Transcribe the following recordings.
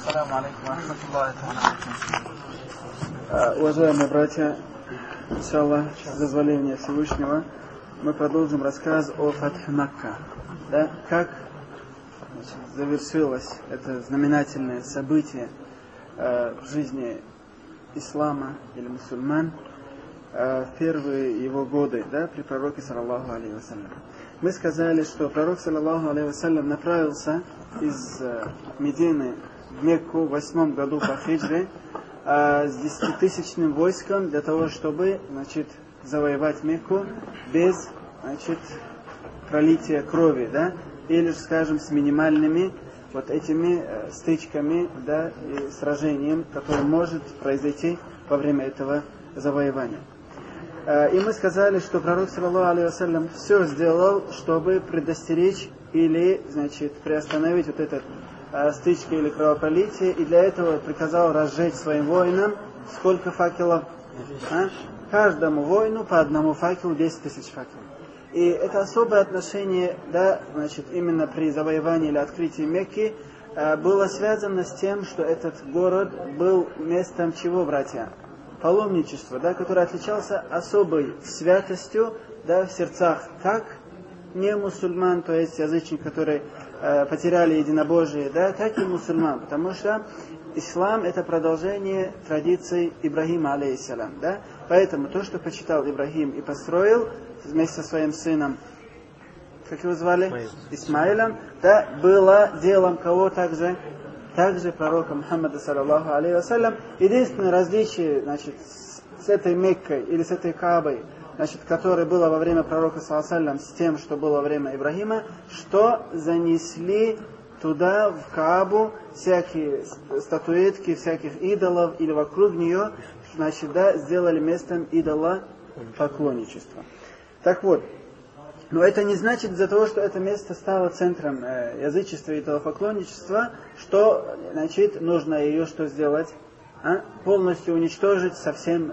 Ассаламу алейкум ва рахматуллахи ва баракатуху. Уважаемые братья, иншаллах, с дозволения Всевышнего, мы продолжим рассказ о Фатхе Макка. Да, как завершилось это знаменательное событие в жизни ислама или мусульман в первые его годы, да, при пророке саллаллаху алейхи вассалям. Мы сказали, что пророк саллаллаху алейхи вассалям направился из Медины в Мекку в 8 году по хиджре с 10-тысячным войском для того, чтобы, завоевать Мекку без, пролития крови, да, или, скажем, с минимальными вот этими стычками, да, и сражением, которое может произойти во время этого завоевания. И мы сказали, что пророк, саллаллаху алейхи вассалям, все сделал, чтобы предостеречь или, приостановить вот этот стычки или кровопролитие, и для этого приказал разжечь своим воинам сколько факелов? Каждому воину по одному факелу, 10 тысяч факелов. И это особое отношение, да, именно при завоевании или открытии Мекки было связано с тем, что этот город был местом чего, братья? Паломничества, да, который отличался особой святостью, да, в сердцах как не мусульман, то есть язычник, которые потеряли единобожие, да, так и мусульман, потому что ислам это продолжение традиций Ибрахима, алейхиссалям, да, поэтому то, что почитал Ибрахим и построил вместе со своим сыном, как его звали? Исмаилом, да, было делом кого также пророка Мухаммада, саллаллаху алейхи вассалям. Единственное различие, с этой Меккой или с этой Каабой, которое было во время пророка, саллаллаху алейхи вассалям, с тем, что было во время Ибрахима, что занесли туда, в Каабу, всякие статуэтки, всяких идолов, или вокруг нее, сделали местом идолопоклонничества. Так вот, но это не значит из-за того, что это место стало центром язычества и идолопоклонничества, что, нужно ее что сделать? Полностью уничтожить совсем,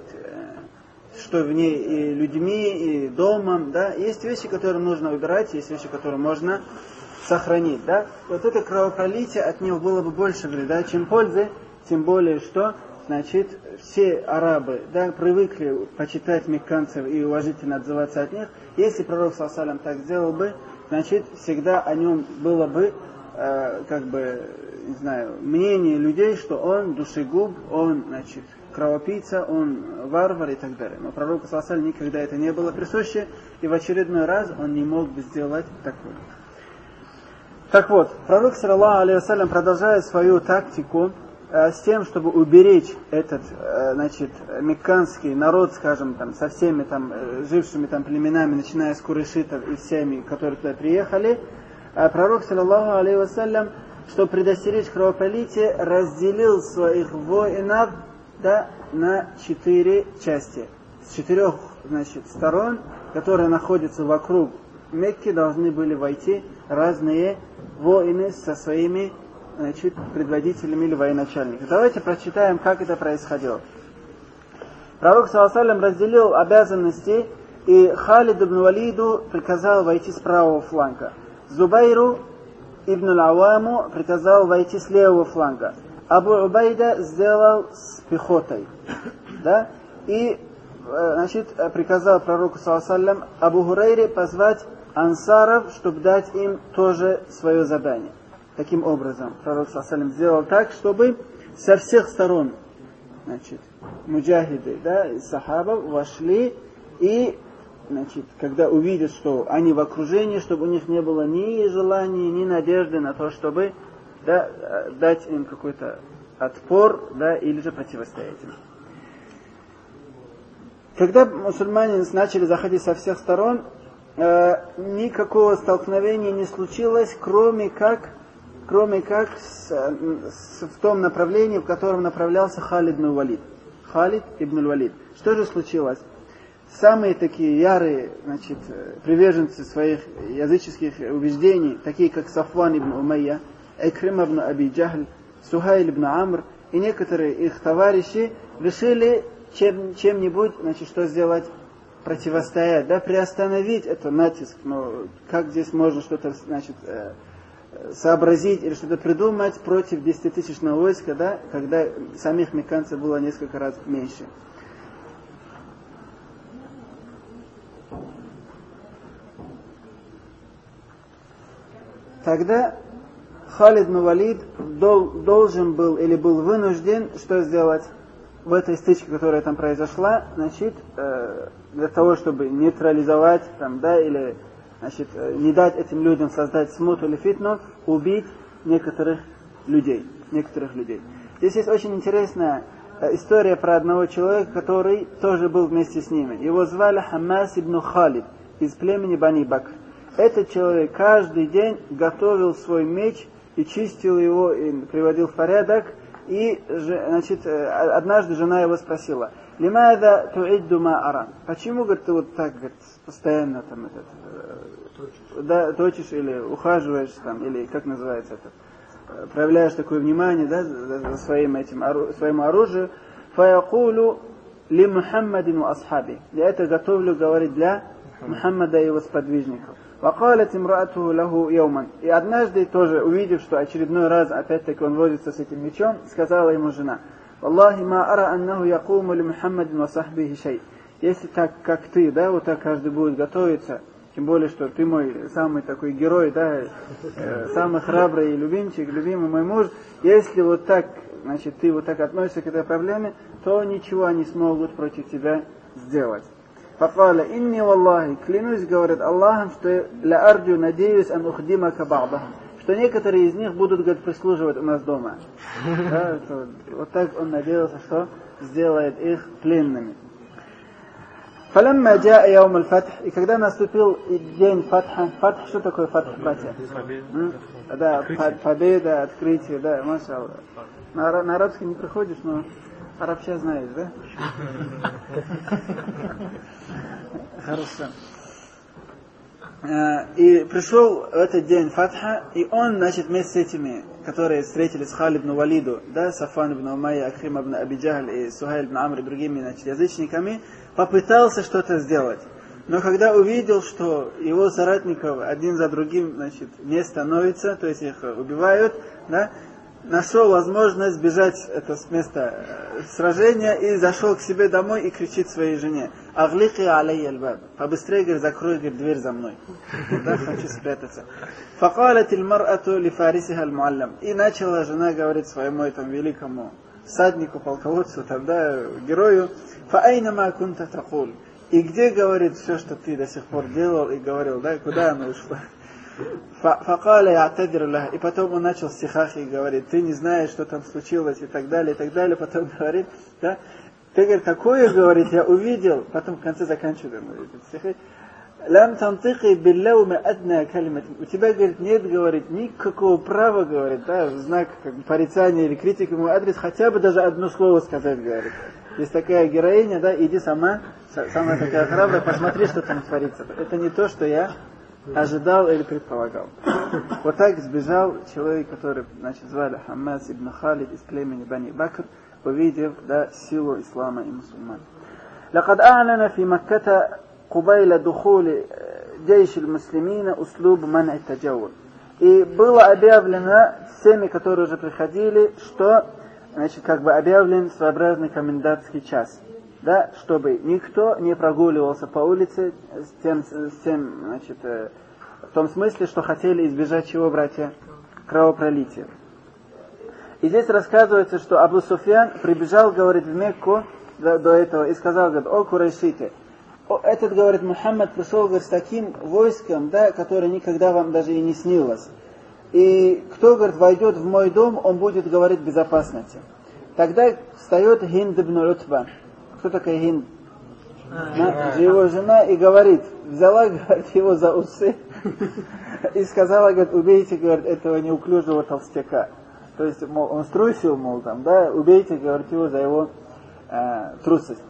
что в ней и людьми, и домом, да. Есть вещи, которые нужно убирать, есть вещи, которые можно сохранить, да. Вот это кровопролитие, от него было бы больше вреда, чем пользы, тем более, что, все арабы, да, привыкли почитать мекканцев и уважительно отзываться от них. Если пророк, саллаллаху алейхи вассалям, так сделал бы, всегда о нем было бы, мнение людей, что он душегуб, он, кровопийца, он варвар и так далее. Но пророку, саллаллаху алейхи вассалям, никогда это не было присуще, и в очередной раз он не мог бы сделать такое. Так вот, пророк, саллаллаху алейхи вассалям, продолжает свою тактику с тем, чтобы уберечь этот, мекканский народ, скажем, со всеми жившими племенами, начиная с курайшитов и всеми, которые туда приехали. Пророк, саллаллаху алейхи вассалям, чтобы предостеречь кровопролитие, разделил своих воинов, да, на 4 части. С 4 сторон, которые находятся вокруг Мекки, должны были войти разные воины со своими предводителями или военачальниками. Давайте прочитаем, как это происходило. Пророк, саллаллаху алейхи вассалям, разделил обязанности, и Халид ибн Валиду приказал войти с правого фланга. Зубайру ибн Ауаму приказал войти с левого фланга. Абу Убайда сделал с пехотой. Да? И приказал пророку, саллаллаху алейхи вассалям, Абу Хурайре позвать ансаров, чтобы дать им тоже свое задание. Таким образом, пророк, саллаллаху алейхи вассалям, сделал так, чтобы со всех сторон, муджахиды, да, из сахабов вошли, и, когда увидят, что они в окружении, чтобы у них не было ни желания, ни надежды на то, чтобы, да, дать им какой-то отпор, да, или же противостоять им. Когда мусульмане начали заходить со всех сторон, никакого столкновения не случилось, кроме как в том направлении, в котором направлялся Халид ибн Валид. Халид ибн Валид. Что же случилось? Самые такие ярые, приверженцы своих языческих убеждений, такие как Сафван ибн Умайя, Икрима ибн Аби Джахль, Сухайль ибн Амр и некоторые их товарищи решили чем-нибудь, что сделать? Противостоять, да, приостановить этот натиск. Но как здесь можно что-то, сообразить или что-то придумать против 10-тысячного войска, да, когда самих мекканцев было несколько раз меньше. Тогда Халид ибн Валид должен был или был вынужден что сделать в этой стычке, которая там произошла, значит, для того, чтобы нейтрализовать там, да, или значит, не дать этим людям создать смуту или фитну, убить некоторых людей. Здесь есть очень интересная история про одного человека, который тоже был вместе с ними. Его звали Хамас ибн Халид из племени Бани Бакр. Этот человек каждый день готовил свой меч и чистил его, и приводил в порядок. И, значит, однажды жена его спросила: «Лимада туидду ма ара?» Почему, говорит, ты вот так, говорит, постоянно там точишь или ухаживаешь там, или как называется это, проявляешь такое внимание, да, за своему оружию. «Фаякулу ли Мухаммадину асхаби». Я это готовлю, говорит, для Мухаммада и его сподвижников. وقالت امرأته له يوما. И однажды тоже, увидев, что очередной раз опять-таки он возится с этим мечом, сказала ему жена: «Валлахи ма ара аннаху якуму ли Мухаммадин ва сахбихи шей». Если так, как ты, да, вот так каждый будет готовиться, тем более, что ты мой самый такой герой, да, самый храбрый и любимый мой муж, если вот так, значит, ты вот так относишься к этой проблеме, то ничего они смогут против тебя сделать. Факаля, инни валлахи, клянусь, говорит Аллахом, что ля арджу, надеюсь, ан ухдимака ба'дахам, что некоторые из них будут, говорит, прислуживать у нас дома. Да, вот так он надеялся, что сделает их пленными. Фалямма джаа яум аль-фатх, и когда наступил день фатха, фатх, что такое фатх, братья? Да, победа, открытие, да, маша Аллах. На арабский не приходишь, но арабча знаешь, да? Хорошо. И пришел этот день Фатха, и он, значит, вместе с этими, которые встретились с Халид ибн Валиду, да, Сафан ибн Умайя, Акрим ибн Аби Джахль и Сухайль ибн Амр и другими, значит, язычниками, попытался что-то сделать. Но когда увидел, что его соратников один за другим, значит, не становится, то есть их убивают, да, нашел возможность сбежать с места сражения и зашел к себе домой и кричит своей жене: «Аглики алей аль-баб». Побыстрее, говорит, закрой, говорит, дверь за мной. Да, хочу спрятаться. Факалат иль-мар'ату ли фарисиха аль-муаллам. И начала жена говорить своему этому великому всаднику, полководцу, тогда герою: «Фаайнама кунта такул». И где, говорит, все, что ты до сих пор делал и говорил, да, куда оно ушло? Факаля я'тадир лах. И потом он начал стихах и говорит: ты не знаешь, что там случилось, и так далее, и так далее. Потом говорит, да, ты, говорит, такое, говорит, я увидел. Потом в конце заканчивает стихи. Лам тантики биллауми адна калиматин. У тебя, говорит, нет, говорит, никакого права, говорит, да, в знак как бы порицания или критики в мой адрес, хотя бы даже одно слово сказать, говорит. Есть такая героиня, да, иди сама, самая такая храбрая, посмотри, что там творится. Это не то, что я ожидал или предполагал. Вот так сбежал человек, который, значит, звали Хамас ибн Халид из племени Бани Бакр, увидев, да, силу ислама и мусульман. لقد أعلن في مكة قبيل دخول جيش المسلمين أسلوب منع التجول. И было объявлено всеми, которые уже приходили, что, значит, как бы объявлен своеобразный комендантский час. Да, чтобы никто не прогуливался по улице с тем, значит, в том смысле, что хотели избежать чего, братья? Кровопролития. И здесь рассказывается, что Абу Суфьян прибежал, говорит, в Мекку до этого и сказал, говорит: «О, курайшиты, этот, говорит, Мухаммад пришел, говорит, с таким войском, да, которое никогда вам даже и не снилось. И кто, говорит, войдет в мой дом, он будет, говорить, в безопасности». Тогда встает Хинд ибн Утба. Кто такая Хинд? Его жена, и говорит, взяла, говорит, его за усы и сказала, говорит: убейте, говорит, этого неуклюжего толстяка. То есть, мол, он струсил, мол, там, да, убейте, говорит, его за его трусость.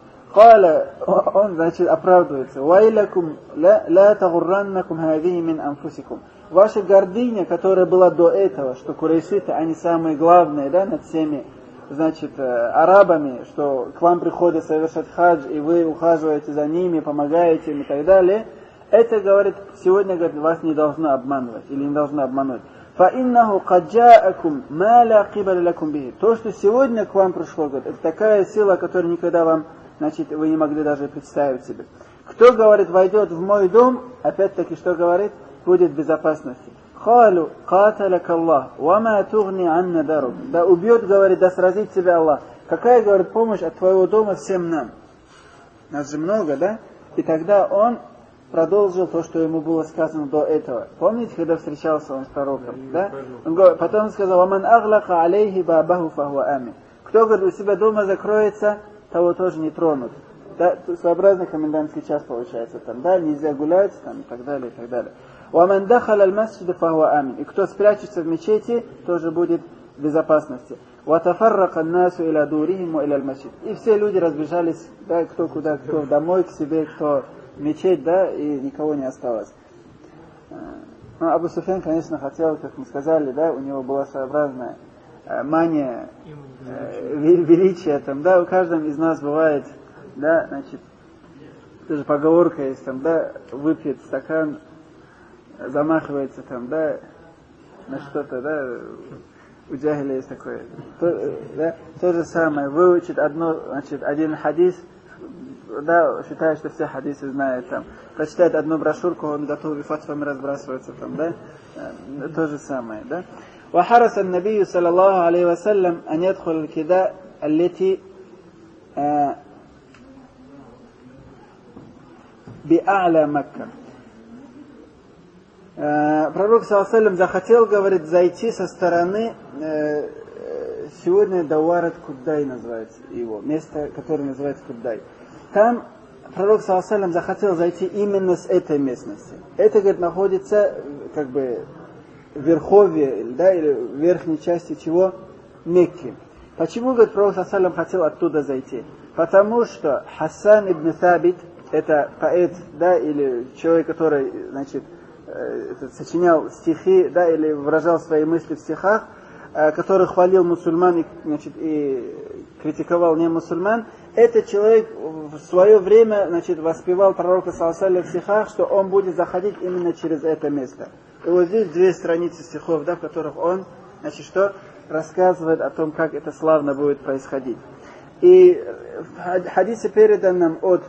Он, значит, оправдывается. «Вайлакум ла тагурраннакум хадихи мин анфусикум». Ваша гордыня, которая была до этого, что курайшиты, они самые главные, да, над всеми, значит, арабами, что к вам приходят совершать хадж, и вы ухаживаете за ними, помогаете им и так далее, это, говорит, сегодня, говорит, вас не должно обманывать, или не должно обмануть. فَإِنَّهُ قَدْ جَاءَكُمْ مَا لَا قِبَلَ لَكُمْ بِهِ. То, что сегодня к вам пришло, говорит, это такая сила, которую никогда вам, значит, вы не могли даже представить себе. Кто, говорит, войдет в мой дом, опять-таки, что говорит, будет в безопасности. خَالُ قَاتَلَكَ اللَّهُ وَمَا تُغْنِي عَنَّ دَارُكَ. Да убьет, говорит, да сразит тебя Аллах. Какая, говорит, помощь от твоего дома всем нам? Нас же много, да? И тогда он продолжил то, что ему было сказано до этого. Помните, когда встречался он с пророком? Да? Он говорит, потом сказал, «Ваман аглаха алейхи бабаху фахуа амин». Кто, говорит, у себя дома закроется, того тоже не тронут. Да? Своеобразный комендантский час получается там, да? Нельзя гулять, там, и так далее, и так далее. «Ваман дахал аль-масджида фахуа амин». И кто спрячется в мечети, тоже будет в безопасности. وَتَفَرَّقَ النَّاسُ إِلَى دُورِهِمْ وَإِلَى الْمَسْجِدِ. И все люди разбежались, да, кто куда, кто домой, к себе, кто в мечеть, да, и никого не осталось. Ну, Абу Суфьян, конечно, хотел, как мы сказали, да, у него была своеобразная мания величия, там, да, у каждого из нас бывает, да, значит, тоже поговорка есть, там, да, выпьет стакан, замахивается, там, да, на что-то, да, у джахиля есть такое. То же самое. Выучит один хадис, да, считает, что все хадисы знает, там. Прочитает одну брошюрку, он готов и фатвами разбрасывается, там, да. То же самое, да. وحرص النبي صلى الله عليه وسلم أن يدخل الكداء التي بأعلى مكة. Пророк ﷺ захотел, говорит, зайти со стороны, сегодня Дауарат Куддай называется его, место, которое называется Куддай. Там пророк ﷺ захотел зайти именно с этой местности. Это, говорит, находится, как бы, в верховье, да, или в верхней части чего? Мекки. Почему, говорит, пророк ﷺ хотел оттуда зайти? Потому что Хасан ибн Табит, это поэт, да, или человек, который, значит, сочинял стихи, да, или выражал свои мысли в стихах, который хвалил мусульман и, значит, и критиковал не мусульман, этот человек в свое время, значит, воспевал пророка ﷺ в стихах, что он будет заходить именно через это место. И вот здесь 2 страницы стихов, да, в которых он, значит, что рассказывает о том, как это славно будет происходить. И в хадисе, переданном от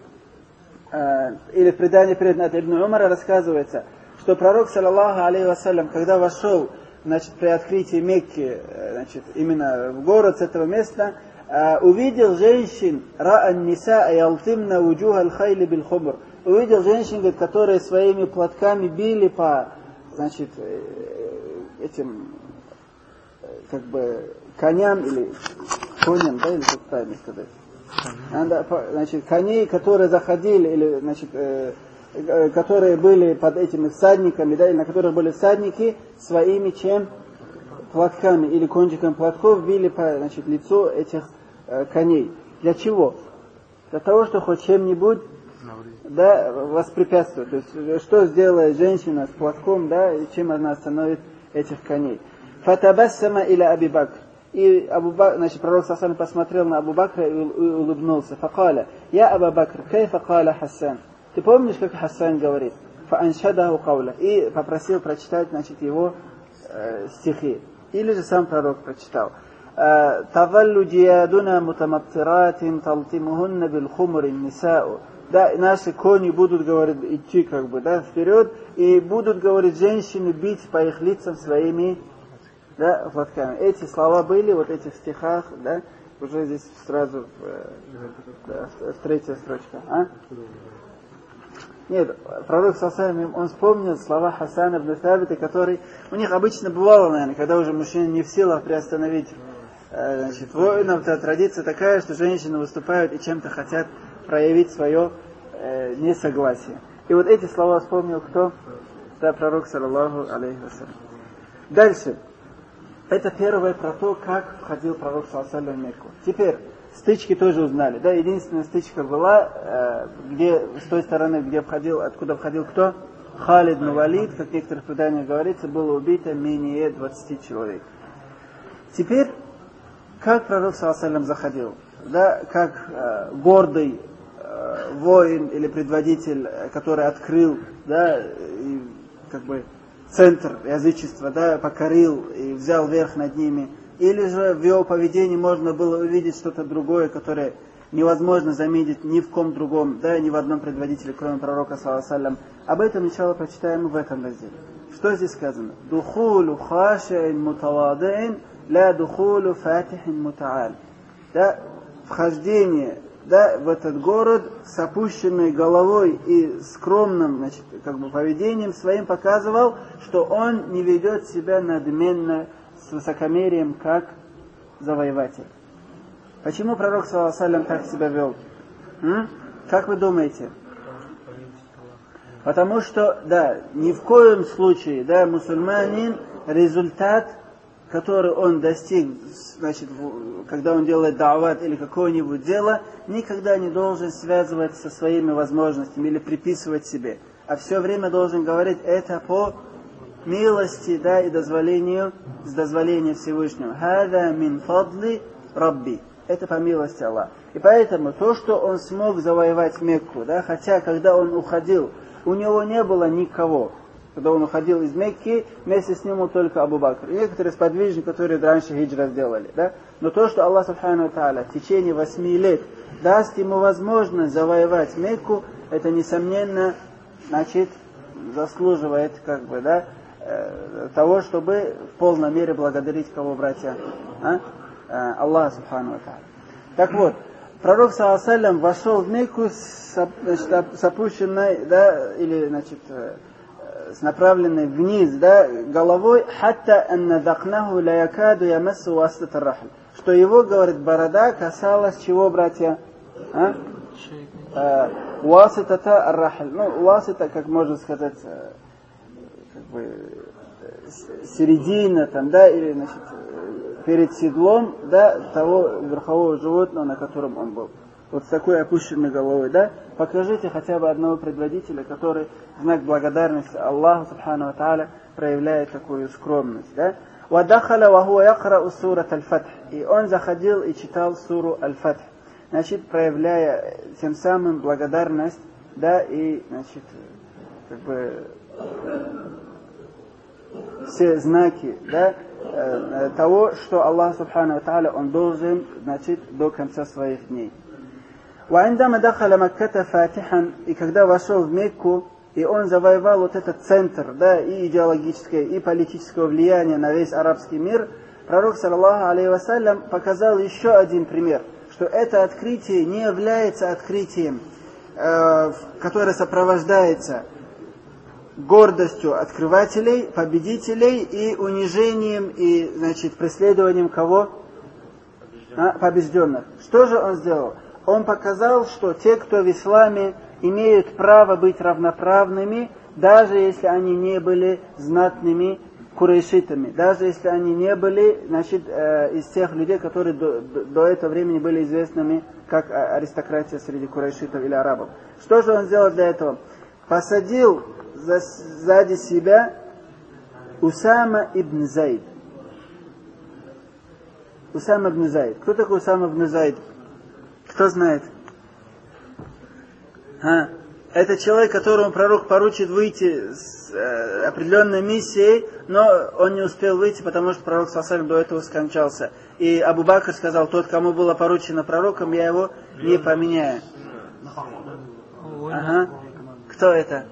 или в предании, переданном от Ибн Умара, рассказывается, что пророк, саллаллаху алейхи вассалям, когда вошел, значит, при открытии Мекки, значит, именно в город с этого места, увидел женщин, ра'ан ниса ялтимна вуджуха аль-хайли бил-хумр. Увидел женщин, говорит, которые своими платками били по, значит, этим, как бы, коням или коням, да, или как правильно сказать. Значит, коней, которые заходили, или, значит, которые были под этими всадниками, да, или на которых были всадники, своими чем? Платками или кончиком платков били по, значит, лицу этих коней. Для чего? Для того, что хоть чем-нибудь, да, воспрепятствует. То есть, что сделает женщина с платком, да, и чем она остановит этих коней. Фатабассама иля Аби Бакр. И значит, пророк ﷺ посмотрел на Абу Бакра и улыбнулся. Факаля, я Абу Бакр, кайфа каля Хасан. Ты помнишь, как Хасан говорит? Фааншадаху кауля. И попросил прочитать, значит, его стихи. Или же сам пророк прочитал. Таваллу джиядуна мутаматтиратин талтимухунна билхумрин нисау. Да, наши кони будут, говорит, идти, как бы, да, вперед, и будут, говорит, женщины бить по их лицам своими, да, платками. Эти слова были вот в этих стихах, да, уже здесь сразу в 3-я строчка. А? Нет, пророк ﷺ, он вспомнил слова Хасана ибн Табита, который у них обычно бывало, наверное, когда уже мужчина не в силах приостановить, значит, воинов, традиция такая, что женщины выступают и чем-то хотят проявить свое несогласие. И вот эти слова вспомнил кто? Да, пророк, саллаллаху алейхи вассалям. Дальше. Это первое про то, как входил пророк, саллаллаху алейхи в Мекку. Теперь, стычки тоже узнали. Да, единственная стычка была, где, с той стороны, где входил, откуда входил кто? Халид ибн Валид, как в некоторых преданиях говорится, было убито менее 20 человек. Теперь, как пророк, саллаллаху алейхи заходил? Да, как гордый воин или предводитель, который открыл, да, и как бы центр язычества, да, покорил и взял верх над ними, или же в его поведении можно было увидеть что-то другое, которое невозможно заметить ни в ком другом, да, ни в одном предводителе, кроме пророка, саллаллаху алейхи. Об этом сначала прочитаем в этом разделе. Что здесь сказано? Духулу хаши'ин мутавади'ин ля духулу фатихин мута'аль. Да, вхождение, да, в этот город с опущенной головой и скромным, значит, как бы поведением своим показывал, что он не ведет себя надменно, с высокомерием, как завоеватель. Почему пророк, саллаллаху алейхи, так себя вел? Как вы думаете? Потому что, да, ни в коем случае, да, мусульманин, результат, который он достиг, значит, когда он делает да'ват или какое-нибудь дело, никогда не должен связывать со своими возможностями или приписывать себе, а все время должен говорить это по милости, да, и дозволению, с дозволения Всевышнего. «Хада мин фадли рабби». Это по милости Аллаха. И поэтому то, что он смог завоевать Мекку, да, хотя когда он уходил, у него не было никого. Когда он уходил из Мекки, вместе с ним был только Абу Бакр. И некоторые сподвижники, которые раньше хиджра сделали. Да? Но то, что Аллах Субхану ва Тааля в течение 8 лет даст ему возможность завоевать Мекку, это, несомненно, значит, заслуживает, как бы, да, того, чтобы в полной мере благодарить кого, братья? Аллах Субхану ва Тааля. Так вот, пророк, саллаллаху алейхи, вошел в Мекку с опущенной, да, или, значит, с направленной вниз, да, головой, хатта анна дакнаху ла якаду ямассу васат ар-рахл. Что его, говорит, борода касалась чего, братья? Васатата ар-рахл. Ну, васата, как можно сказать, как бы середина там, да, или, значит, перед седлом, да, того верхового животного, на котором он был. Вот с такой опущенной головой, да? Покажите хотя бы одного предводителя, который в знак благодарности Аллаху Субхану ва Тааля проявляет такую скромность, да? وَدَخَلَ وَهُوَ يَقْرَأُ سُورَةَ الْفَتْحِ. И он заходил и читал суру Аль-Фатх. Значит, проявляя тем самым благодарность, да, и, значит, как бы все знаки, да, того, что Аллах Субхану ва Тааля он должен, значит, до конца своих дней. وعندما دخل مكة فاتحا, и когда вошел в Мекку, и он завоевал вот этот центр, да, и идеологическое, и политическое влияние на весь арабский мир, пророк, саллаллаху алейхи вассалям, показал еще один пример, что это открытие не является открытием, которое сопровождается гордостью открывателей, победителей и унижением и, значит, преследованием кого? Побежденных. Что же он сделал? Он показал, что те, кто в исламе, имеют право быть равноправными, даже если они не были знатными курайшитами, даже если они не были, значит, из тех людей, которые до этого времени были известными как аристократия среди курайшитов или арабов. Что же он сделал для этого? Посадил сзади себя Усама ибн Зайд. Усама ибн Зайд. Кто такой Усама ибн Зайд? Кто знает? Это человек, которому пророк поручит выйти с определенной миссией, но он не успел выйти, потому что пророк саллаллаху до этого скончался. И Абу Бакр сказал: тот, кому было поручено пророком, я его не поменяю. Кто это?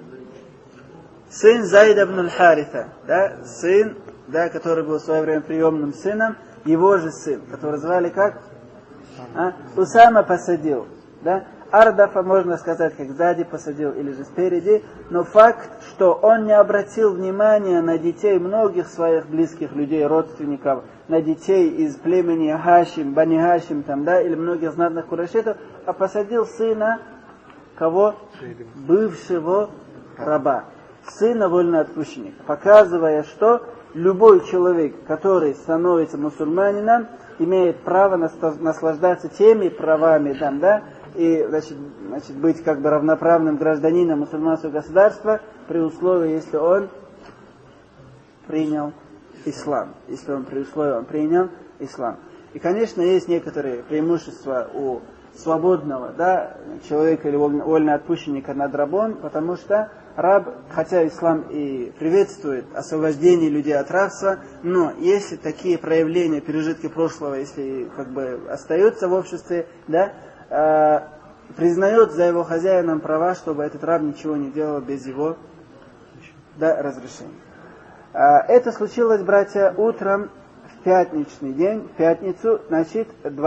Сын Зайда ибн аль-Харита, да? Сын, да, который был в свое время приемным сыном, его же сын, который звали как? Усама посадил, да? Ардафа, можно сказать, как сзади посадил или же спереди, но факт, что он не обратил внимания на детей многих своих близких людей, родственников, на детей из племени Хашим, Бани Хашим, там, да, или многих знатных курайшитов, а посадил сына кого? Бывшего раба, сына вольноотпущенника, показывая, что любой человек, который становится мусульманином, имеет право наслаждаться теми правами, там, да, и, значит, быть как бы равноправным гражданином мусульманского государства при условии, если он принял ислам. Если он при условии он принял ислам. И, конечно, есть некоторые преимущества у свободного, да, человека или вольноотпущенника над рабом, потому что раб, хотя ислам и приветствует освобождение людей от рабства, но если такие проявления, пережитки прошлого, если как бы остаются в обществе, да, признает за его хозяином права, чтобы этот раб ничего не делал без его, да, разрешения. Это случилось, братья, утром в пятничный день, в пятницу, значит,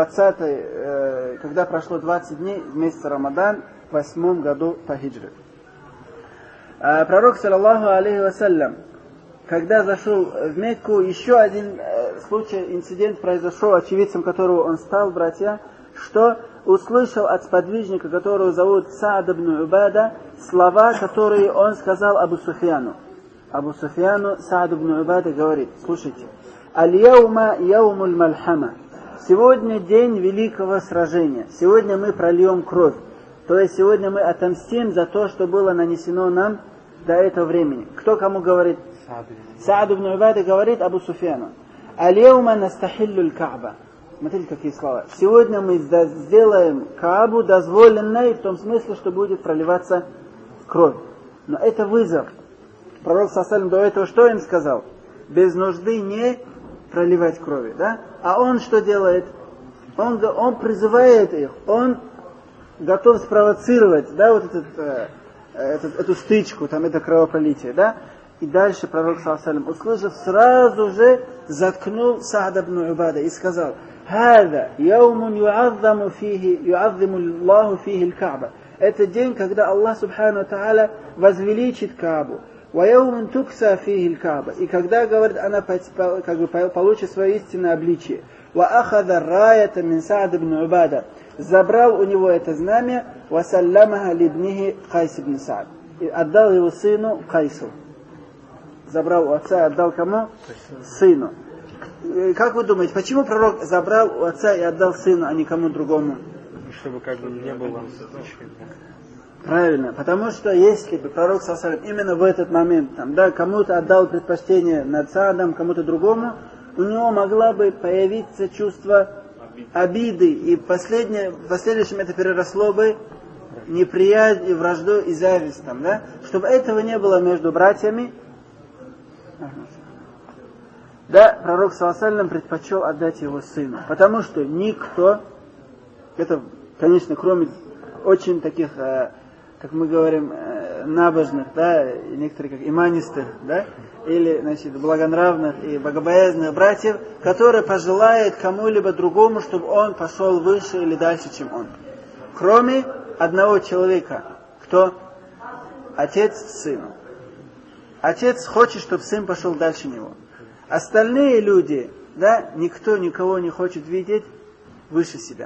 20, когда прошло 20 дней месяца Рамадан, в 8 году по хиджре. Пророк, саллаллаху алейхи вассалям, когда зашел в Мекку, еще один случай, инцидент произошел, очевидцем которого он стал, братья, что услышал от сподвижника, которого зовут Саад ибн Убада, слова, которые он сказал Абу Суфьяну. Абу Суфьяну Саад ибн Убада говорит, слушайте, «Аль-яума яумуль мальхама». Сегодня день великого сражения. Сегодня мы прольем кровь. То есть сегодня мы отомстим за то, что было нанесено нам до этого времени. Кто кому говорит? Саад ибн Убада говорит Абу Суфьяну. «Аль-яума настахиллюль Кааба». Смотрите, какие слова. Сегодня мы сделаем Каабу дозволенной в том смысле, что будет проливаться кровь. Но это вызов. Пророк саллаллаху до этого что им сказал? Без нужды не проливать крови. Да? А он что делает? Он призывает их, он готов спровоцировать, да, вот эту стычку, там, это кровопролитие. Да? И дальше пророк саллаллаху услышав, сразу же заткнул Саад ибн Убада и сказал: «Хада яумун юаззаму Аллаху фихи аль-Кааба». Это день, когда Аллах субхану ва тааля возвеличит Каабу. «Ва яумун тукса фихи аль-Кааба». И когда, говорит, она как бы получит свое истинное обличие. «Ва ахада раята мин Саад ибн Убада». Забрал у него это знамя. «Ва саллямаха либнихи Кайс ибн Саад». И отдал его сыну Кайсу. Забрал у отца и отдал кому? Сыну. Как вы думаете, почему пророк забрал у отца и отдал сыну, а не кому другому? Чтобы как бы не было. Правильно, потому что если бы пророк саллаллаху именно в этот момент там, да, кому-то отдал предпочтение над Саадом, кому-то другому, у него могла бы появиться чувство обиды, и в последующем это переросло бы неприязнь и вражду и зависть. Там, да? Чтобы этого не было между братьями, да, пророк саллаллаху предпочел отдать его сыну. Потому что никто, это, конечно, кроме очень таких, как мы говорим, набожных, да, и некоторых как иманистых, да, или, значит, благонравных и богобоязных братьев, которые пожелают кому-либо другому, чтобы он пошел выше или дальше, чем он. Кроме одного человека. Кто? Отец сыну. Отец хочет, чтобы сын пошел дальше него. Остальные люди, да, никто никого не хочет видеть выше себя.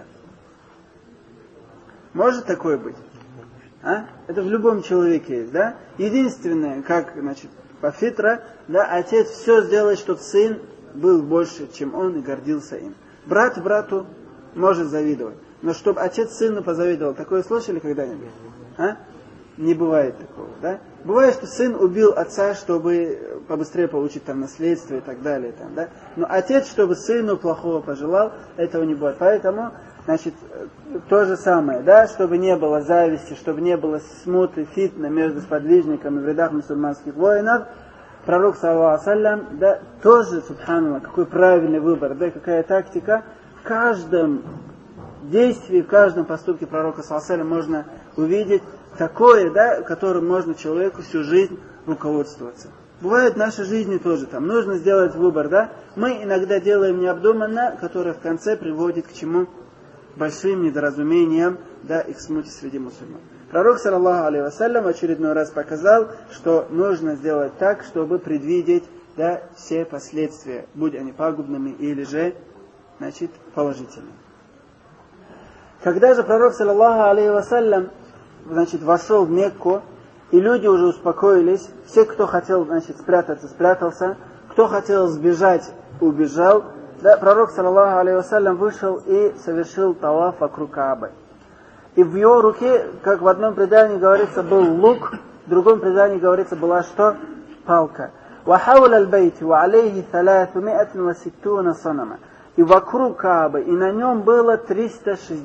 Может такое быть? А? Это в любом человеке есть, да? Единственное, как, значит, по фитра, да, отец все сделает, чтобы сын был больше, чем он, и гордился им. Брат брату может завидовать. Но чтобы отец сыну позавидовал, такое слышали когда-нибудь? А? Не бывает такого, да? Бывает, что сын убил отца, чтобы побыстрее получить там наследство и так далее, там, да? Но отец, чтобы сыну плохого пожелал, этого не бывает. Поэтому, значит, то же самое, да, чтобы не было зависти, чтобы не было смуты, фитна между сподвижниками в рядах мусульманских воинов, пророк, саллаллаху алейхи, да, тоже, субханаллах, какой правильный выбор, да, какая тактика. В каждом действии, в каждом поступке пророка, саллаллаху алейхи, можно увидеть такое, да, которым можно человеку всю жизнь руководствоваться. Бывает в нашей жизни тоже, там, нужно сделать выбор, да. Мы иногда делаем необдуманно, которое в конце приводит к чему? Большим недоразумениям, да, и к смуте среди мусульман. Пророк, саллаллаху алейхи вассалям, в очередной раз показал, что нужно сделать так, чтобы предвидеть, да, все последствия, будь они пагубными или же, значит, положительными. Когда же пророк, саллаллаху алейхи вассалям, значит, вошел в Мекку, и люди уже успокоились, все, кто хотел, значит, спрятаться, спрятался, кто хотел сбежать, убежал, да, пророк, саллаллаху алейхи вассалям, вышел и совершил таваф вокруг Каабы. И в его руке, как в одном предании говорится, был лук, в другом предании говорится, была что? Палка. وَحَوْلَ الْبَيْتِ وَعَلَيْهِ 360 صَنَمًا. И вокруг Каабы, и на нем было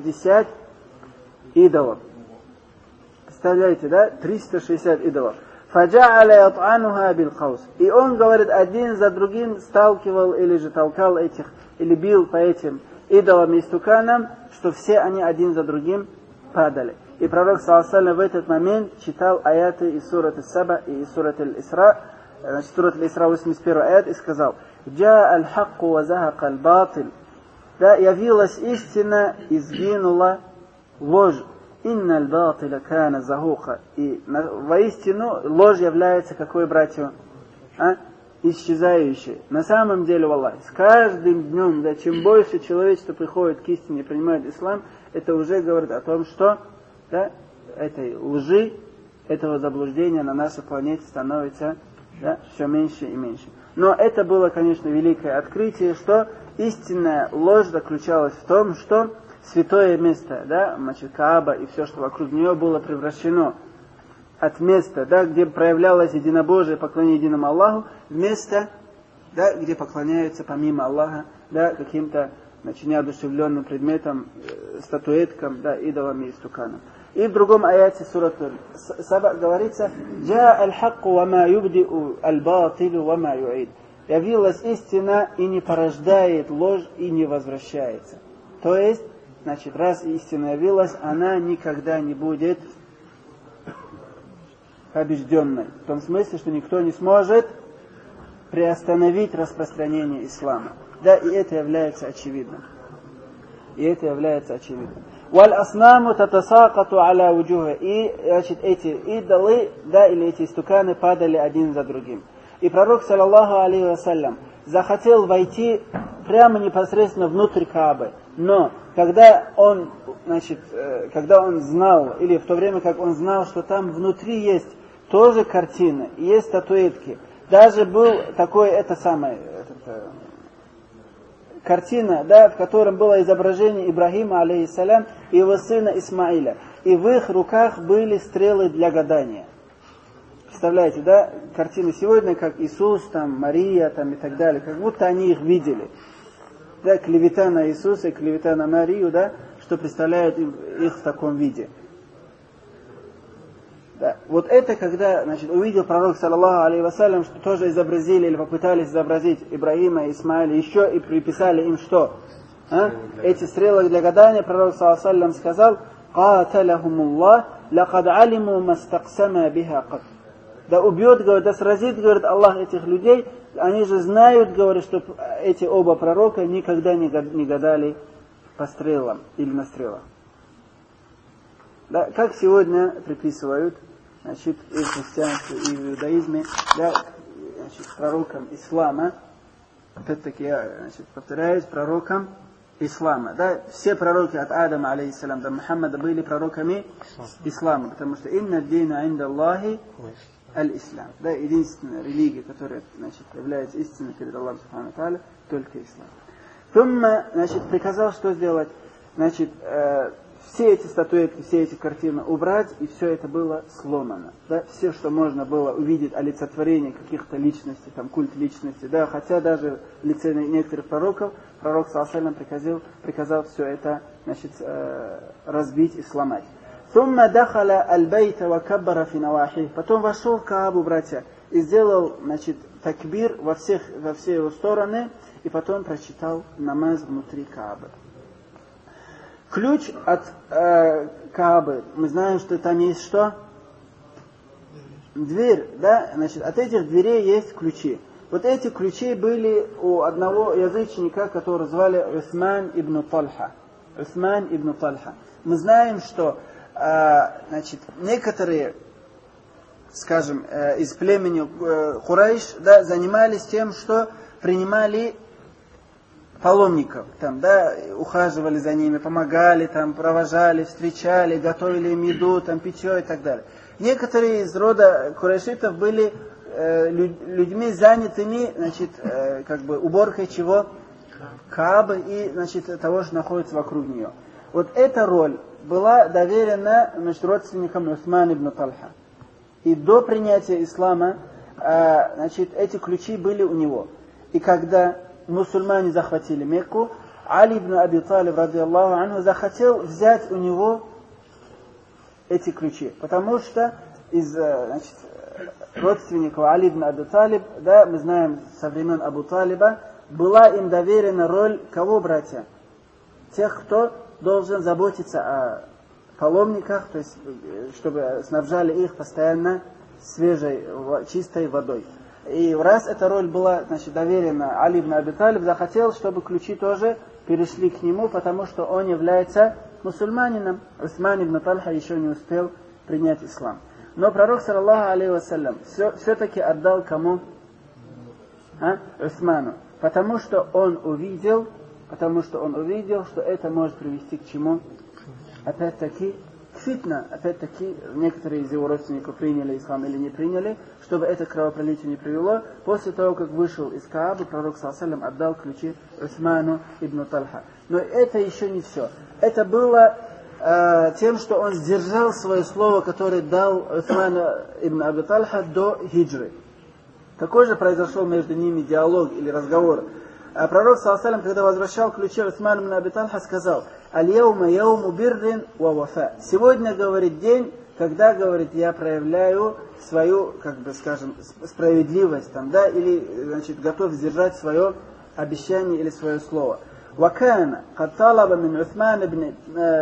360 идолов. Представляете, да? 360 идолов. فَجَعَلَ يَطْعَنُهَا بِالْقَوْسِ. И он, говорит, один за другим сталкивал или же толкал этих, или бил по этим идолам и истуканам, что все они один за другим падали. И пророк, саллаллаху в этот момент читал аяты из сурат Ас-Саба и из сурат Аль-Исра, сурат Аль-Исра 81 аят, и сказал: «Джа аль-хакку ва захака аль-батиль». Да, явилась истина и сгинула ложь. «Инна аль-батиля кана захука». И воистину ложь является какой, братья? Исчезающей. На самом деле, валлахи, с каждым днем, да, чем больше человечество приходит к истине и принимает ислам, это уже говорит о том, что да, этой лжи, этого заблуждения на нашей планете становится да, все меньше и меньше. Но это было, конечно, великое открытие, что истинная ложь заключалась в том, что святое место, да, значит, Кааба и все, что вокруг нее, было превращено от места, да, где проявлялось единобожие, поклонение единому Аллаху, в место, да, где поклоняются помимо Аллаха, да, каким-то, значит, неодушевленным предметам, статуэткам, да, идолам и истуканам. И в другом аяте сурат Саба говорится: «Джа аль-хакку ва ма юбди'у аль-батилу ва ма ю'ид». Явилась истина и не порождает ложь и не возвращается. То есть, значит, раз истина явилась, она никогда не будет побежденной. В том смысле, что никто не сможет приостановить распространение ислама. Да, и это является очевидным. И это является очевидным. «Валь-аснаму татасакату аля вуджуха». И, значит, эти идолы, да, или эти истуканы падали один за другим. И пророк, саллаллаху алейхи вассалям, захотел войти прямо непосредственно внутрь Каабы. Но когда он, значит, когда он знал, или в то время, как он знал, что там внутри есть тоже картины, есть статуэтки, даже был такой, картина, да, в котором было изображение Ибрахима, алейхиссалям, и его сына Исмаиля. И в их руках были стрелы для гадания. Представляете, да, картины сегодня, как Иисус, там, Мария, там, и так далее, как будто они их видели. Да, клевета на Иисуса и клевета на Марию, да, что представляют их в таком виде. Да. Вот это, когда, значит, увидел пророк, саллаллаху алейхи вассалям, что тоже изобразили или попытались изобразить Ибрахима и Исмаиля, еще и приписали им что? Эти стрелы для гадания, пророк, саллаллаху алейхи вассалям, сказал: «Каталахумуллах, лакад алиму мастаксама биха кат». Да убьет, говорит, да сразит, говорит, Аллах этих людей, они же знают, говорит, что эти оба пророка никогда не гадали по стрелам или на стрелах. Да, как сегодня приписывают, значит, и в христианстве, и в иудаизме, да, значит, пророкам ислама, опять-таки я, значит, повторяюсь, пророкам ислама. Да, все пророки от Адама, алейхиссалям, до Мухаммада были пророками ислама, потому что инна дина инда Аллахи аль-ислам. Да, единственная религия, которая, значит, является истинной перед Аллахом субхану ва тааля, только ислам. Тумма, значит, приказал что сделать? Значит, все эти статуэтки, все эти картины убрать, и все это было сломано. Да? Все, что можно было увидеть, олицетворение каких-то личностей, там, культ личности, да? Хотя даже в лице некоторых пророков, пророк саллаллаху алейхи приказал все это, значит, разбить и сломать. Потом вошел в Каабу, братья, и сделал, значит, такбир во все его стороны, и потом прочитал намаз внутри Каабы. Ключ от Каабы, мы знаем, что там есть что? Дверь, да? Значит, от этих дверей есть ключи. Вот эти ключи были у одного язычника, которого звали Усман ибн Тальха. Усман ибн Тальха. Мы знаем, что значит, некоторые, скажем, из племени Курайш, да, занимались тем, что принимали паломников, там, да, ухаживали за ними, помогали, там, провожали, встречали, готовили им еду, там, питье и так далее. Некоторые из рода курайшитов были людьми занятыми, значит, как бы уборкой чего? Каабы и, значит, того, что находится вокруг нее. Вот эта роль была доверена, значит, родственникам Усмана ибн Тальха. И до принятия ислама, значит, эти ключи были у него. И когда мусульмане захватили Мекку, Али ибн Аби Талиб, ради Аллаху анху, захотел взять у него эти ключи. Потому что из, значит, родственников Али ибн Аби Талиб, да, мы знаем со времен Абу Талиба, была им доверена роль кого, братья? Тех, кто должен заботиться о паломниках, то есть, чтобы снабжали их постоянно свежей, чистой водой. И раз эта роль была, значит, доверена Али ибн Аби Талиб, захотел, чтобы ключи тоже перешли к нему, потому что он является мусульманином. Усман ибн Тальха еще не успел принять ислам. Но пророк, саллаллаху алейхи вассалям, все-таки отдал кому? Усману. Потому что он увидел, что это может привести к чему? Опять-таки, к фитна. Опять-таки, некоторые из его родственников приняли ислам или не приняли, чтобы это кровопролитие не привело. После того, как вышел из Каабы, пророк, саллаллаху алейхи вассалям, отдал ключи Усману ибн Тальха. Но это еще не все. Это было тем, что он сдержал свое слово, которое дал Усман ибн Аби Тальха до хиджры. Какой же произошел между ними диалог или разговор? Пророк, саллаллаху алейхи вассалям, когда возвращал ключи Усман ибн Аби Тальха, сказал: «Аль-яума яуму биррин ва вафа». Сегодня, говорит, день, когда, говорит, я проявляю свою, как бы скажем, справедливость, там, да, или, значит, готов сдержать свое обещание или свое слово. وكان قد طلب من عثمان بن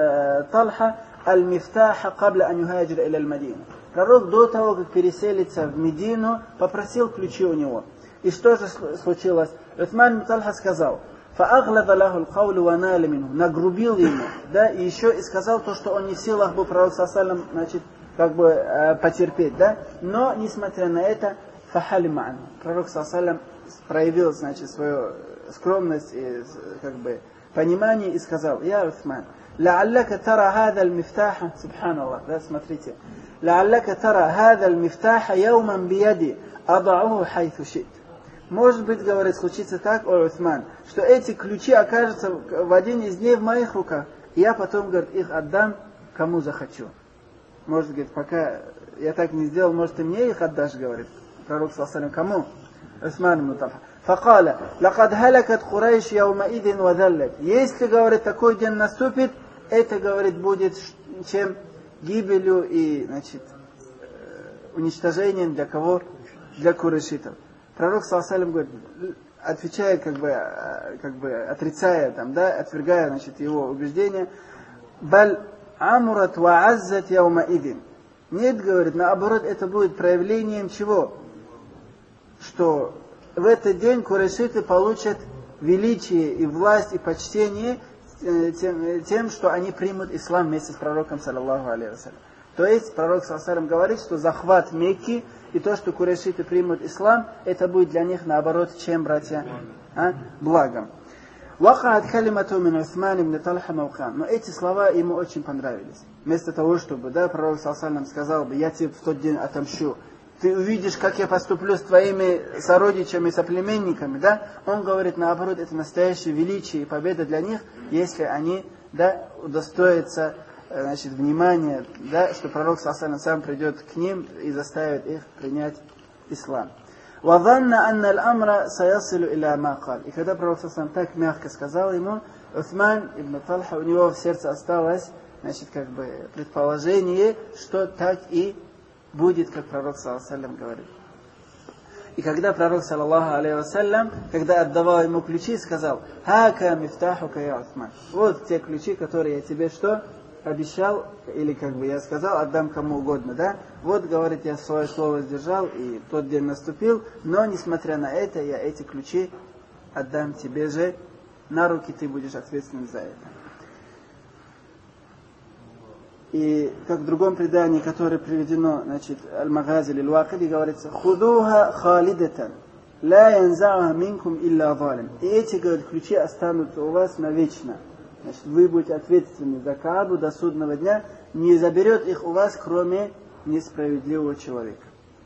طلحة المفتاح قبل أن يهاجر إلى المدينة. Пророк до того, как переселиться в Медину, попросил ключи у него. И что же случилось? Усман ибн Тальха сказал: فأغلظ له القول ونال منه. Нагрубил ему, да, и еще и сказал то, что он не в силах был, пророк саллаллаху, значит, как бы потерпеть, да. Но несмотря на это, фахалима анху. Пророк саллаллаху проявил, значит, свою скромность и, как бы, понимание и сказал: «Я Усман, ла'аллака тара хада аль-мифтаха», субханаллах, да, смотрите, ла'аллака тара хада аль-мифтаха яуман бияди, адa'уху хайту шит». Может быть, говорит, случится так, о Усман, что эти ключи окажутся в один из дней в моих руках, и я потом, говорит, их отдам кому захочу. Может, говорит, пока я так не сделал, может, ты мне их отдашь, говорит. Пророк, саллаллаху алейхи ва саллям, кому? Усман ибн Тальха. فقال لقد هلكت قريش يومئذ وذلت. Если, говорит, такой день наступит, это, говорит, будет чем гибелью и, значит, уничтожением для кого? Для курайшитов. Пророк, саллаллаху алейхи ва саллям, говорит, отвечает, как бы отрицая, там, да, отвергая, значит, его убеждения: «Баль амурат ва аззат яумаидин». Нет, говорит, наоборот, это будет проявлением чего? Что в этот день курайшиты получат величие и власть и почтение тем, что они примут ислам вместе с пророком, саллаллаху алейхи вассалям. То есть пророк, саллаллаху алейхи вассалям, говорит, что захват Мекки и то, что курайшиты примут ислам, это будет для них наоборот чем, братья? Благом. وقعت كلمة من عثمان بن طلحة موقعا. Но эти слова ему очень понравились. Вместо того, чтобы, да, пророк, саллаллаху алейхи вассалям, сказал бы: «Я тебе в тот день отомщу, ты увидишь, как я поступлю с твоими сородичами, соплеменниками», да? Он говорит, наоборот, это настоящее величие и победа для них, если они, да, удостоятся, значит, внимания, да, что пророк, саллаллаху алейхи вассалям, сам придет к ним и заставит их принять ислам. وَظَنَّ أَنَّ الْأَمْرَ سَيَصِلُ إِلَى مَا قَالَ. И когда пророк, саллаллаху алейхи вассалям, так мягко сказал ему, Усман ибн Тальха, у него в сердце осталось, значит, как бы предположение, что так и будет, как пророк, саллаллаху алейхи вассалям, говорит. И когда пророк, саллаллаху алейхи вассалям, когда отдавал ему ключи, сказал: «Хака мифтахука я Усман». Вот те ключи, которые я тебе что? Обещал, или как бы я сказал, отдам кому угодно, да? Вот, говорит, я свое слово сдержал, и тот день наступил, но, несмотря на это, я эти ключи отдам тебе же на руки, ты будешь ответственным за это. И как в другом предании, которое приведено, значит, Аль-Магhazi Аль-Вакиди, говорится: «Худуха халидатан, ла янзауха минкум илля залим». И эти, говорит, ключи останутся у вас навечно. Значит, вы будете ответственны за Каабу до судного дня, не заберет их у вас, кроме несправедливого человека.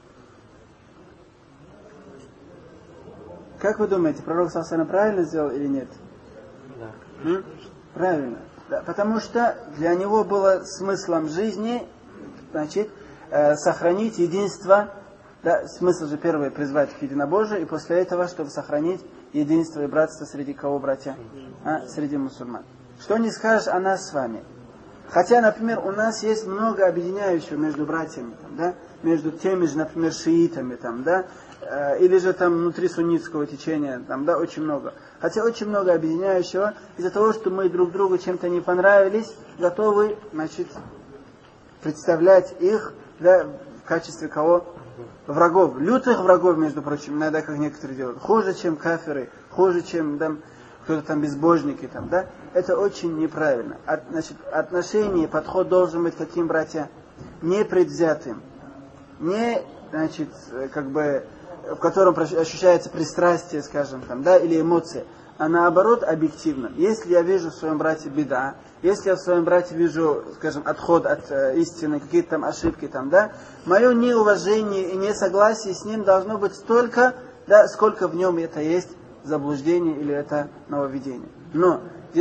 Как вы думаете, пророк саллаллаху алейхи ва саллям правильно сделал или нет? Да. Правильно. Да, потому что для него было смыслом жизни, значит, сохранить единство, да, смысл же первый призвать к единобожию, и после этого, чтобы сохранить единство и братство среди кого, братья? Среди мусульман. Что не скажешь о нас с вами? Хотя, например, у нас есть много объединяющего между братьями, там, да, между теми же, например, шиитами, там, да, или же там внутри суннитского течения, там, да, очень много. Хотя очень много объединяющего, из-за того, что мы друг другу чем-то не понравились, готовы, значит, представлять их, да, в качестве кого? Врагов, лютых врагов, между прочим, иногда, как некоторые делают, хуже, чем кафиры, хуже, чем там, кто-то там безбожники, там, да, это очень неправильно. Значит, отношение, подход должен быть каким, братья? Не предвзятым, не, значит, как бы, в котором ощущается пристрастие, скажем, там, да, или эмоции, а наоборот объективно. Если я вижу в своем брате беда, если я в своем брате вижу, скажем, отход от истины, какие-то там ошибки, там, да, мое неуважение и несогласие с ним должно быть столько, да, сколько в нем это есть заблуждение или это нововведение. Но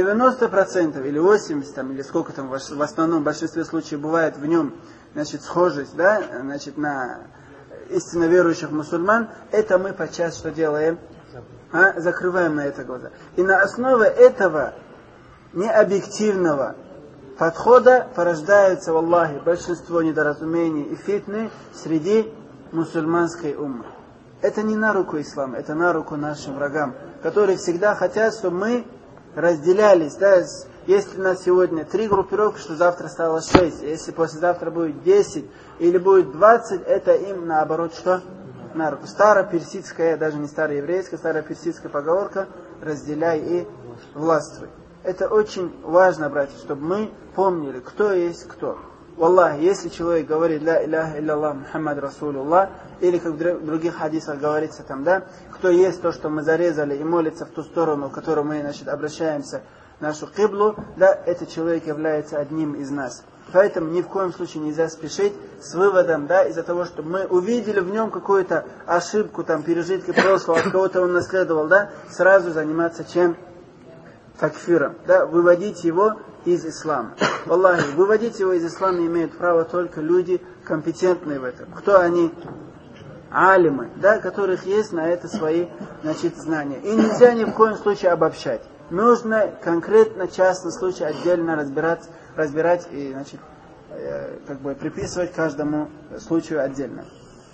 90% или 80% там, или сколько там в основном в большинстве случаев бывает в нем, значит, схожесть, да, значит, на истинно верующих мусульман, это мы подчас что делаем? Закрываем на это глаза. И на основе этого необъективного подхода порождаются, валлахи, большинство недоразумений и фитны среди мусульманской уммы. Это не на руку ислама, это на руку нашим врагам, которые всегда хотят, чтобы мы разделялись. Да, если у нас сегодня 3 группировки, что завтра стало 6, если послезавтра будет 10 или будет 20, это им наоборот что? На руку. Староперсидская, даже не староеврейская, староперсидская поговорка: разделяй и властвуй. Это очень важно, братья, чтобы мы помнили, кто есть кто. Валлахи, если человек говорит «Ля иляха илляллах Мухаммад Расулуллах», или как в других хадисах говорится там, да, кто есть то, что мы зарезали, и молится в ту сторону, в которую мы, значит, обращаемся, нашу киблу, да, этот человек является одним из нас. Поэтому ни в коем случае нельзя спешить с выводом, да, из-за того, что мы увидели в нем какую-то ошибку, там, пережитки прошлого, от кого-то он наследовал, да, сразу заниматься чем? Такфиром, да, выводить его из ислама. Валлахи, выводить его из ислама имеют право только люди, компетентные в этом. Кто они? Алимы, да, которых есть на это свои, значит, знания. И нельзя ни в коем случае обобщать. Нужно конкретно, частный случай отдельно разбирать и, значит, как бы приписывать каждому случаю отдельно.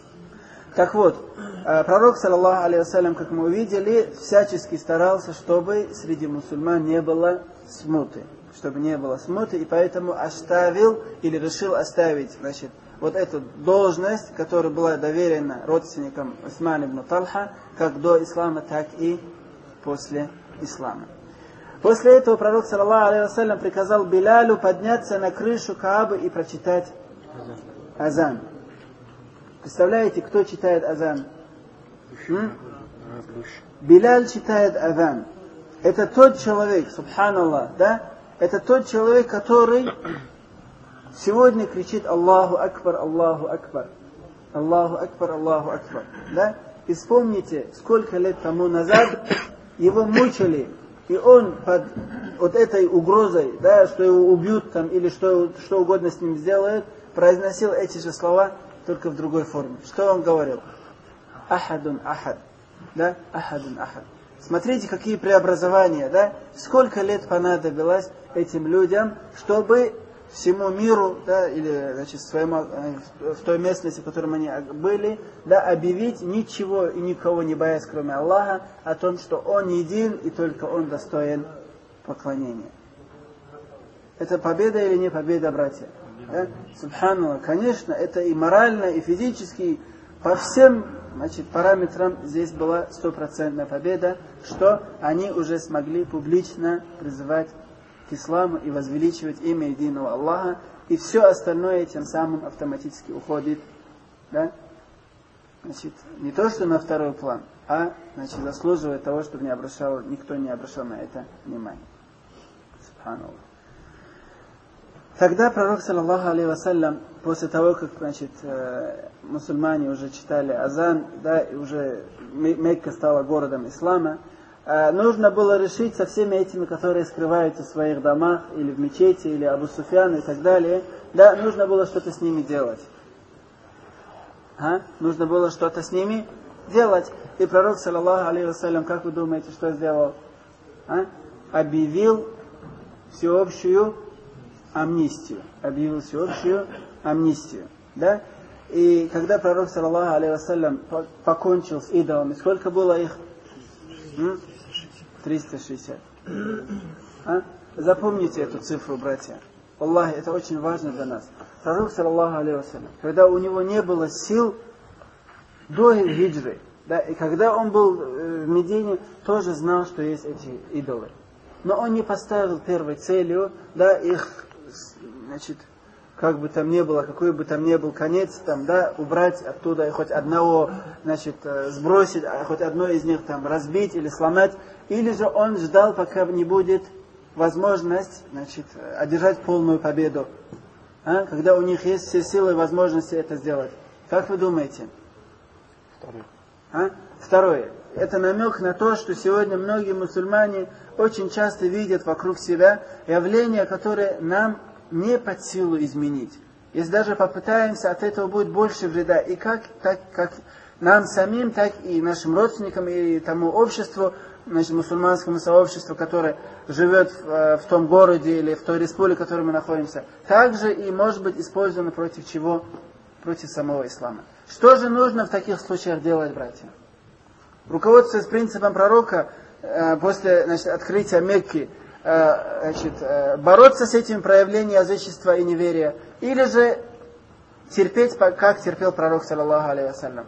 Так вот, пророк, саллаллаху алейхи вассалям, как мы увидели, всячески старался, чтобы среди мусульман не было смуты. Чтобы не было смуты, и поэтому оставил или решил оставить, значит, вот эту должность, которая была доверена родственникам Усмана ибн Талха, как до ислама, так и после ислама. После этого пророк, саллаллаху алейхи вассалям, приказал Билялю подняться на крышу Каабы и прочитать азан. Представляете, кто читает азан? Биляль читает азан. Это тот человек, субханаллах, да? Это тот человек, который сегодня кричит Аллаху Акбар, Аллаху Акбар, Аллаху Акбар, Аллаху Акбар. Да? И вспомните, сколько лет тому назад его мучили, и он под вот этой угрозой, да, что его убьют там, или что угодно с ним сделают, произносил эти же слова, только в другой форме. Что он говорил? Ахадун ахад. Да? Ахадун ахад. Смотрите, какие преобразования, да? Сколько лет понадобилось этим людям, чтобы всему миру, да, или, значит, в той местности, в которой они были, да, объявить, ничего и никого не боясь, кроме Аллаха, о том, что Он един и только Он достоин поклонения. Это победа или не победа, братья? Да? Субханаллах, конечно, это и морально, и физически, по всем, значит, параметрам здесь была 100% победа, что они уже смогли публично призывать к исламу и возвеличивать имя единого Аллаха, и все остальное тем самым автоматически уходит, да? Значит, не то, что на второй план, а, значит, заслуживает того, чтобы никто не обращал на это внимание. Субханаллах. Тогда пророк, саллаллаху алейхи вассалям, после того, как, значит, мусульмане уже читали азан, да, и уже Мекка стала городом ислама, нужно было решить со всеми этими, которые скрываются в своих домах, или в мечети, или Абу Суфьян и так далее, да, нужно было что-то с ними делать. Нужно было что-то с ними делать. И пророк, саллаллаху алейхи вассалям, как вы думаете, что сделал? Объявил всеобщую амнистию, объявил всеобщую амнистию. Да? И когда пророк, саллаллаху алейхи вассалям, покончил с идолами, сколько было их? 360. Запомните эту цифру, братья. Аллах, это очень важно для нас. Пророк, саллаллаху алейхи вассалям, когда у него не было сил до хиджры, да, и когда он был в Медине, тоже знал, что есть эти идолы. Но он не поставил первой целью, да, их, значит, как бы там ни было, какой бы там ни был конец, там, да, убрать оттуда и хоть одного, значит, сбросить, а хоть одно из них там разбить или сломать, или же он ждал, пока не будет возможность, значит, одержать полную победу, когда у них есть все силы и возможности это сделать. Как вы думаете? Второе. Это намек на то, что сегодня многие мусульмане очень часто видят вокруг себя явления, которые нам не под силу изменить. Если даже попытаемся, от этого будет больше вреда. И как нам самим, так и нашим родственникам, и тому обществу, значит, мусульманскому сообществу, которое живет в том городе или в той республике, в которой мы находимся. Также и может быть использовано против чего? Против самого ислама. Что же нужно в таких случаях делать, братья? Руководствуясь принципом пророка, после, значит, открытия Мекки, значит, бороться с этим проявлением язычества и неверия, или же терпеть, как терпел пророк, саллаллаху алейхи вассалям.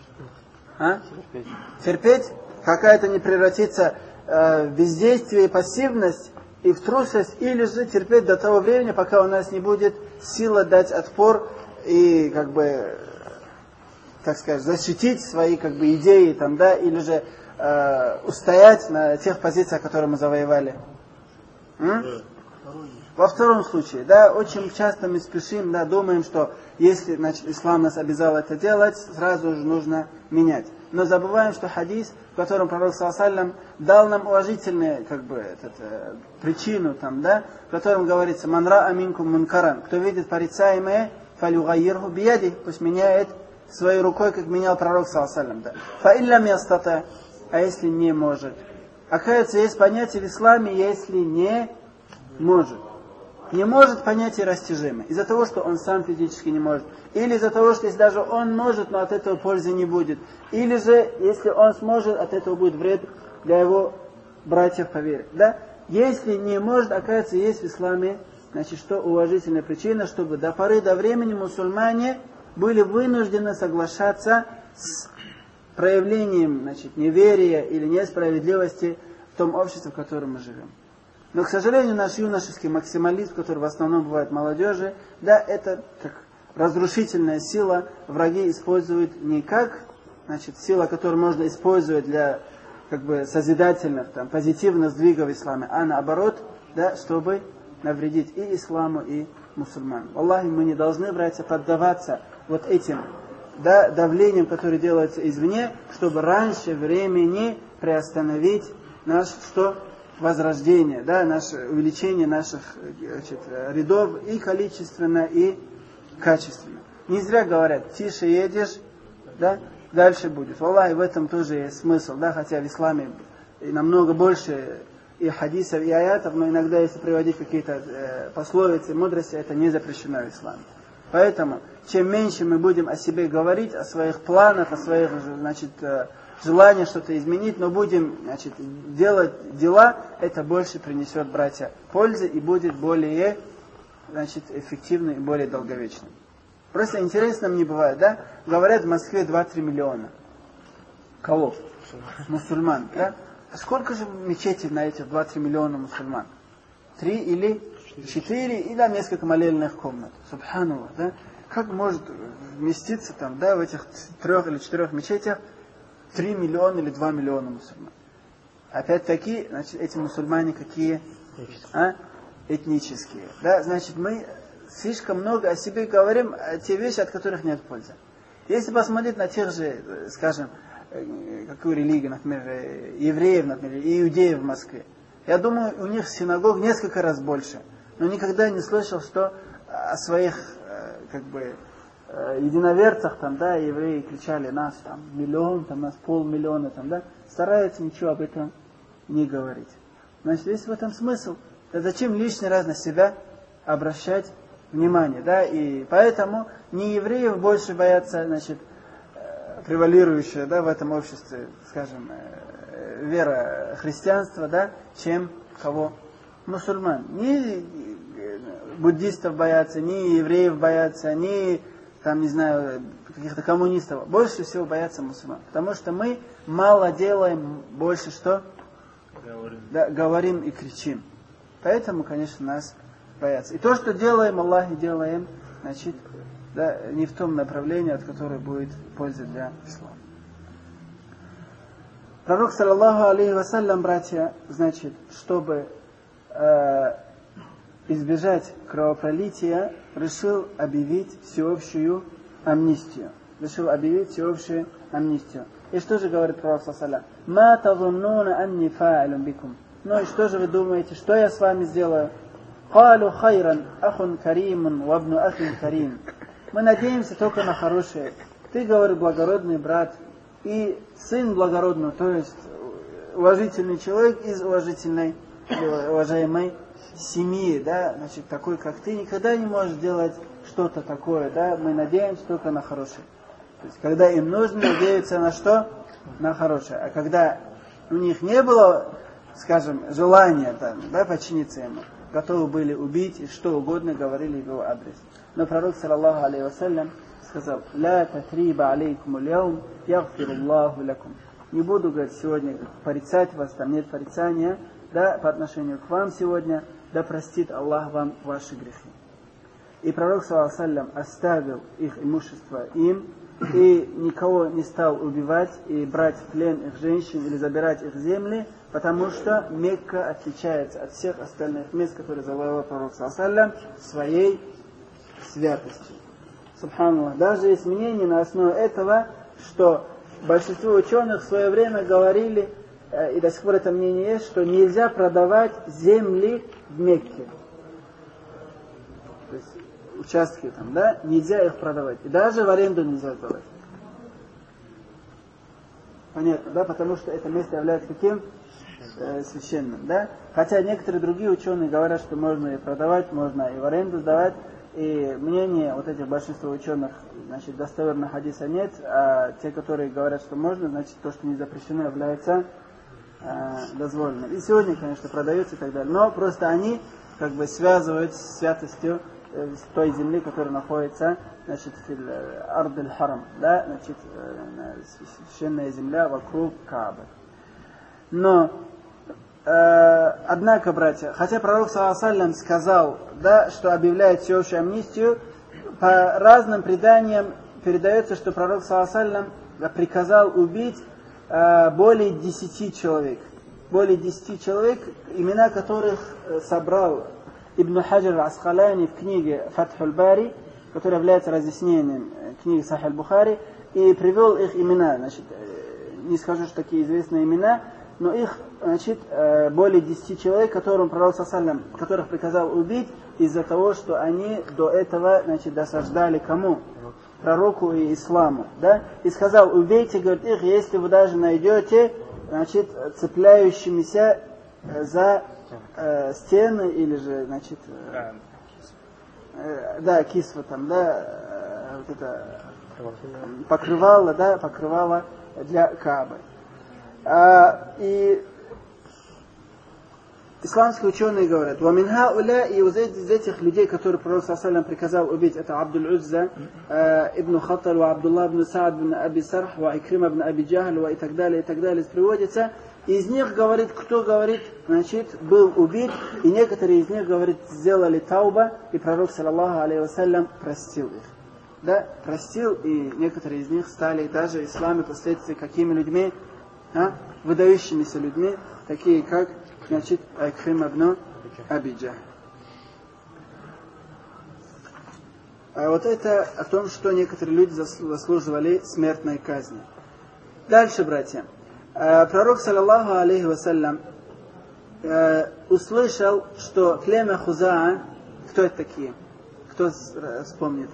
Терпеть, пока это не превратится в бездействие и пассивность, и в трусость, или же терпеть до того времени, пока у нас не будет сила дать отпор и, как бы, так сказать, защитить свои, как бы, идеи, там, да, или же устоять на тех позициях, которые мы завоевали. Во втором случае, да, очень часто мы спешим, да, думаем, что если, значит, ислам нас обязал это делать, сразу же нужно менять. Но забываем, что хадис, в котором пророк саллаллаху дал нам уважительную, как бы, причину, там, да, в котором говорится: «Ман ра аминкум мункаран», кто видит порицаемое, фалюгайирху бияди, пусть меняет своей рукой, как менял пророк саллаллаху, да. Фа иллям ястата, а если не может. Оказывается, есть понятие в исламе, если не может. Не может, понятие растяжимое. Из-за того, что он сам физически не может. Или из-за того, что если даже он может, но от этого пользы не будет. Или же, если он сможет, от этого будет вред для его братьев по вере. Да? Если не может, оказывается, есть в исламе, значит, что уважительная причина, чтобы до поры до времени мусульмане были вынуждены соглашаться с проявлением, значит, неверия или несправедливости в том обществе, в котором мы живем. Но, к сожалению, наш юношеский максимализм, который в основном бывает в молодежи, да, это как разрушительная сила, враги используют не как, значит, сила, которую можно использовать для, как бы, созидательных, там, позитивных сдвигов в исламе, а наоборот, да, чтобы навредить и исламу, и мусульманам. Аллахи, мы не должны, братья, поддаваться вот этим, да, давлением, которое делается извне, чтобы раньше времени приостановить наш, что? Возрождение, да, наше увеличение наших, значит, рядов и количественно, и качественно. Не зря говорят: тише едешь, да, дальше будет. Аллах, и в этом тоже есть смысл, да, хотя в исламе намного больше и хадисов, и аятов, но иногда, если приводить какие-то пословицы, мудрости, это не запрещено в исламе. Поэтому, чем меньше мы будем о себе говорить, о своих планах, о своих, значит, желание что-то изменить, но будем, значит, делать дела, это больше принесет, братья, пользы и будет более, значит, эффективным и более долговечным. Просто интересно мне бывает, да? Говорят, в Москве 2-3 миллиона. Кого? Мусульман, да? А сколько же мечетей на этих 2-3 миллиона мусульман? 3 или 4, и там несколько молельных комнат. Субханаллах, да? Как может вместиться там, да, в этих 3 или 4 мечетях 3 миллиона или 2 миллиона мусульман? Опять-таки, значит, эти мусульмане какие? Этнические. Да? Значит, мы слишком много о себе говорим, те вещи, от которых нет пользы. Если посмотреть на тех же, скажем, какую религию, например, евреев, например, и иудеев в Москве, я думаю, у них синагог несколько раз больше. Но никогда не слышал, что о своих, как бы, единоверцах, там, да, евреи кричали: нас там 1 миллион, там, нас 500 000, там, да, стараются ничего об этом не говорить. Значит, есть в этом смысл. Да зачем лишний раз на себя обращать внимание, да, и поэтому не евреев больше боятся, значит, превалирующая, да, в этом обществе, скажем, вера христианства, да, чем кого? Мусульман. Не буддистов боятся, не евреев боятся, не, там, не знаю, каких-то коммунистов. Больше всего боятся мусульман. Потому что мы мало делаем, больше что? Да, говорим и кричим. Поэтому, конечно, нас боятся. И то, что делаем, Аллахе делаем, значит, да, не в том направлении, от которого будет польза для ислама. Пророк, саллаллаху алейхи вассалям, братья, значит, чтобы избежать кровопролития, решил объявить всеобщую амнистию. И что же говорит пророк, саллаллаху? «Ма тазуннуна анни фа'илун бикум». Ну и что же вы думаете, что я с вами сделаю? «Калу хайран ахун каримун вабну ахин карим». Мы надеемся только на хорошее. Ты, говорит, благородный брат и сын благородного, то есть уважительный человек из уважительной, уважаемой семьи, да, значит, такой, как ты, никогда не можешь делать что-то такое, да, мы надеемся только на хорошее. То есть, когда им нужно надеяться на что? На хорошее. А когда у них не было, скажем, желания, там, да, подчиниться ему, готовы были убить и что угодно говорили в его адрес. Но пророк, саллаллаху алейхи вассалям, сказал: «Ля татриба алейкум ульяум, ягфируллаху лякум». Не буду, говорит, сегодня порицать вас, там нет порицания, да, по отношению к вам сегодня, да простит Аллах вам ваши грехи. И пророк, саллаллаху алейхи вассалям, оставил их имущество им, и никого не стал убивать и брать в плен их женщин или забирать их земли, потому что Мекка отличается от всех остальных мест, которые завоевал пророк, саллаллаху алейхи вассалям, своей святостью. Субханаллах. Даже есть мнение на основе этого, что большинство ученых в свое время говорили, и до сих пор это мнение есть, что нельзя продавать земли в Мекке. То есть участки там, да, нельзя их продавать. И даже в аренду нельзя сдавать. Понятно, да? Потому что это место является каким? Священным, да? Хотя некоторые другие ученые говорят, что можно и продавать, можно и в аренду сдавать. И мнение вот этих большинства ученых, значит, достоверного хадиса нет, а те, которые говорят, что можно, значит, то, что не запрещено, является дозволенным. И сегодня, конечно, продаются и так далее. Но просто они как бы связывают с святостью той земли, которая находится, значит, в Ард-аль-Харам, да, значит, священная земля вокруг Каабы. Но однако, братья, хотя пророк, саллаллаху алейхи вассалям, сказал, да, что объявляет всеобщую амнистию, по разным преданиям передается, что пророк, саллаллаху алейхи вассалям, приказал убить более 10 человек. Более 10 человек, имена которых собрал Ибн Хаджар Аскалани в книге Фатхуль Бари, которая является разъяснением книги Сахих аль-Бухари, и привел их имена. Значит, не скажу, что такие известные имена, но их, значит, более 10 человек, которым пророк, которых приказал убить из-за того, что они до этого, значит, досаждали кому? Пророку и исламу, да? И сказал: убейте, говорит, их, если вы даже найдете, значит, цепляющимися за стены или же, значит, да, кисва там, да, вот это покрывало, да, покрывало для Каабы. И исламские ученые говорят: «Вамин хауля», и из этих людей, которые пророк саллаллаху приказал убить, это Абдуль-Узза, Ибн Хаттар, Абдуллах ибн Саад ибн Аби Сарх, Икрима ибн Аби Джахл, и так далее, приводится. Из них, говорит, кто, говорит, значит, был убит, и некоторые из них, говорит, сделали тауба, и пророк, саллаллаху алейхи вассалям, простил их. Да, простил, и некоторые из них стали даже в исламе впоследствии какими людьми? Выдающимися людьми, такие как, значит, Икрима ибн Аби Джахл. А вот это о том, что некоторые люди заслуживали смертной казни. Дальше, братья. Пророк, саллаллаху алейхи вассалям, услышал, что племя Хузаа, кто это такие? Кто вспомнит?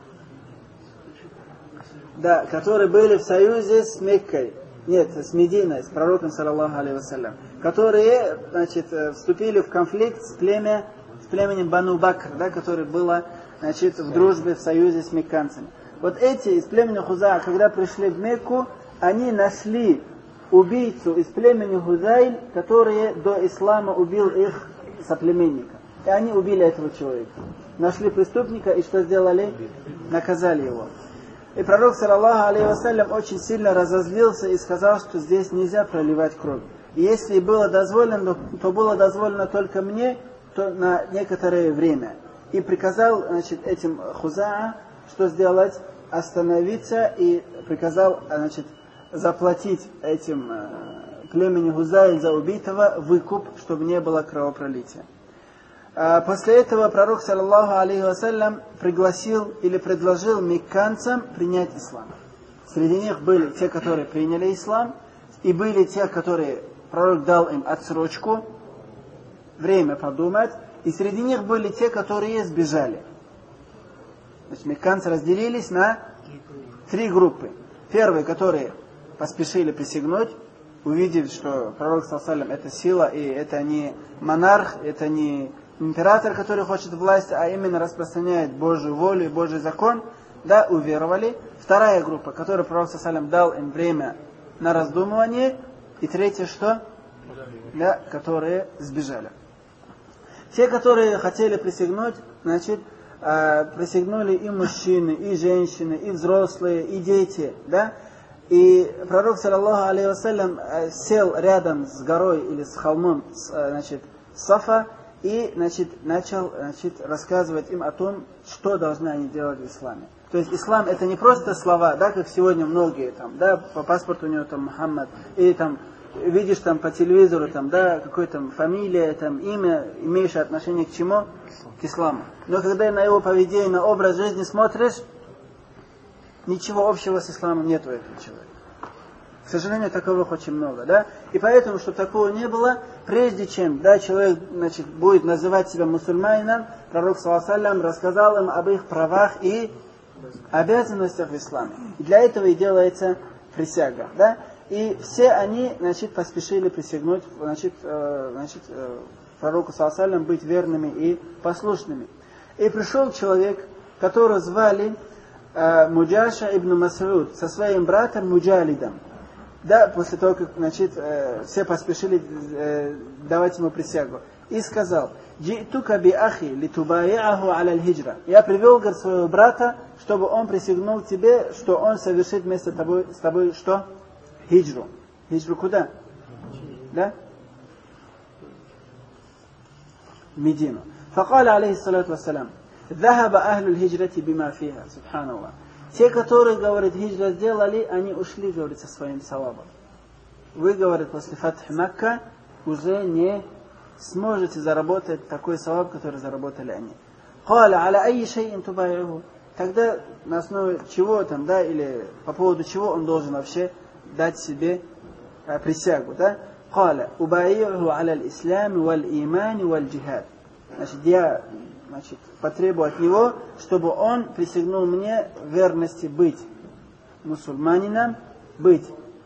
Да, которые были в союзе с Меккой. Нет, с Мединой, с пророком, саллаллаху алейхи вассалям. Которые, значит, вступили в конфликт с племенем Бану Бакр, да, которое было, значит, в дружбе, в союзе с мекканцами. Вот эти из племени Хуза, когда пришли в Мекку, они нашли убийцу из племени Хузайль, который до ислама убил их соплеменника. И они убили этого человека. Нашли преступника и что сделали? Наказали его. И пророк, саллаллаху алейхи вассалям, очень сильно разозлился и сказал, что здесь нельзя проливать кровь. И если было дозволено, то было дозволено только мне, то на некоторое время. И приказал, значит, этим Хузаа, что сделать? Остановиться, и приказал, значит, заплатить этим племени Хузайль за убитого выкуп, чтобы не было кровопролития. После этого пророк, саллаллаху алейхи вассалям, пригласил или предложил мекканцам принять ислам. Среди них были те, которые приняли ислам, и были те, которые пророк дал им отсрочку, время подумать, и среди них были те, которые сбежали. Значит, мекканцы разделились на 3 группы. Первые, которые поспешили присягнуть, увидев, что пророк, саллаллаху алейхи вассалям, это сила, и это не монарх, это не император, который хочет власть, а именно распространяет Божью волю и Божий закон, да, уверовали. Вторая группа, которой пророк, саллаллаху алейхи вассалям, дал им время на раздумывание. И третье, что? Да, которые сбежали. Те, которые хотели присягнуть, значит, присягнули и мужчины, и женщины, и взрослые, и дети, да. И пророк, саллаллаху алейхи вассалям, сел рядом с горой или с холмом, значит, Сафа, и, значит, начал, значит, рассказывать им о том, что должны они делать в исламе. То есть ислам это не просто слова, да, как сегодня многие там, да, по паспорту у него там Мухаммад, или там видишь там по телевизору там, да, какой там фамилия, там имя, имеющее отношение к чему? К исламу. Но когда на его поведение, на образ жизни смотришь, ничего общего с исламом нет у этого человека. К сожалению, таковых очень много, да. И поэтому, чтобы такого не было, прежде чем, да, человек, значит, будет называть себя мусульманином, пророк, саллаллаху алейхи вассалям, рассказал им об их правах и обязанностях в исламе. И для этого и делается присяга, да. И все они, значит, поспешили присягнуть, значит, пророку, саллаллаху алейхи вассалям, быть верными и послушными. И пришел человек, которого звали Муджаша ибн Мас'уд, со своим братом Муджалидом. Да, после того, как, значит, все поспешили давать ему присягу. И сказал: «Джи'тука би ахи литубаи'аху аля аль-хиджра». Я привел, говорит, своего брата, чтобы он присягнул тебе, что он совершит вместе с тобой что? Хиджру. Хиджру куда? Да? В Медину. فقال عليه الصلاة والسلام ذهب أهل الهجرة بما فيها. سبحان الله. Те, которые, говорит, хиджра сделали, они ушли, говорит, со своим савабом. Вы, говорит, после Фатх Макка уже не сможете заработать такой саваб, который заработали они. قال على أي شيء تبايعه. Тогда на основе чего там, да, или по поводу чего он должен вообще дать себе присягу, да? قال أبايعه على الإسلام والإيمان والجهاد. Значит, я, значит, потребую от него, чтобы он присягнул мне верности быть мусульманином, быть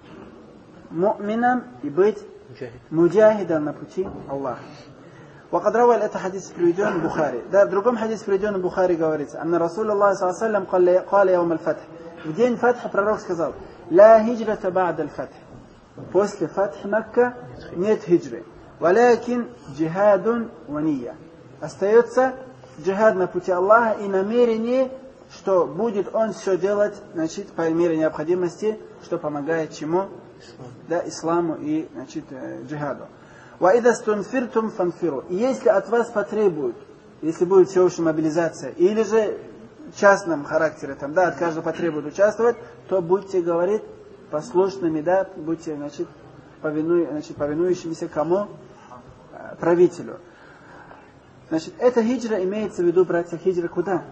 му'мином и быть муджахидом на пути Аллаха. وقد روى это حديث приведен в Бухари. Да, в другом хадисе приведен в Бухари говорится: «Анна Расулуллах саллаллаху алейхи ва саллям قال يوم الفتح». В день Фатха пророк сказал: «Ла хиджрата ба'да аль-фатх». После Фатх Макка нет хиджры. «Валякин джихадун ва нiyya». Остается джихад на пути Аллаха и намерение, что будет он все делать, значит, по мере необходимости, что помогает чему? Да, исламу и, значит, джихаду. وَإِذَا اسْتُنْفِرْتُمْ فَانْفِرُوا. И если от вас потребуют, если будет всеобщая мобилизация, или же в частном характере, там, да, от каждого потребует участвовать, то будьте, говорит, послушными, да, будьте, значит, повинующимися кому? Правителю. Значит, эта хиджра имеется в виду, братья, хиджра куда?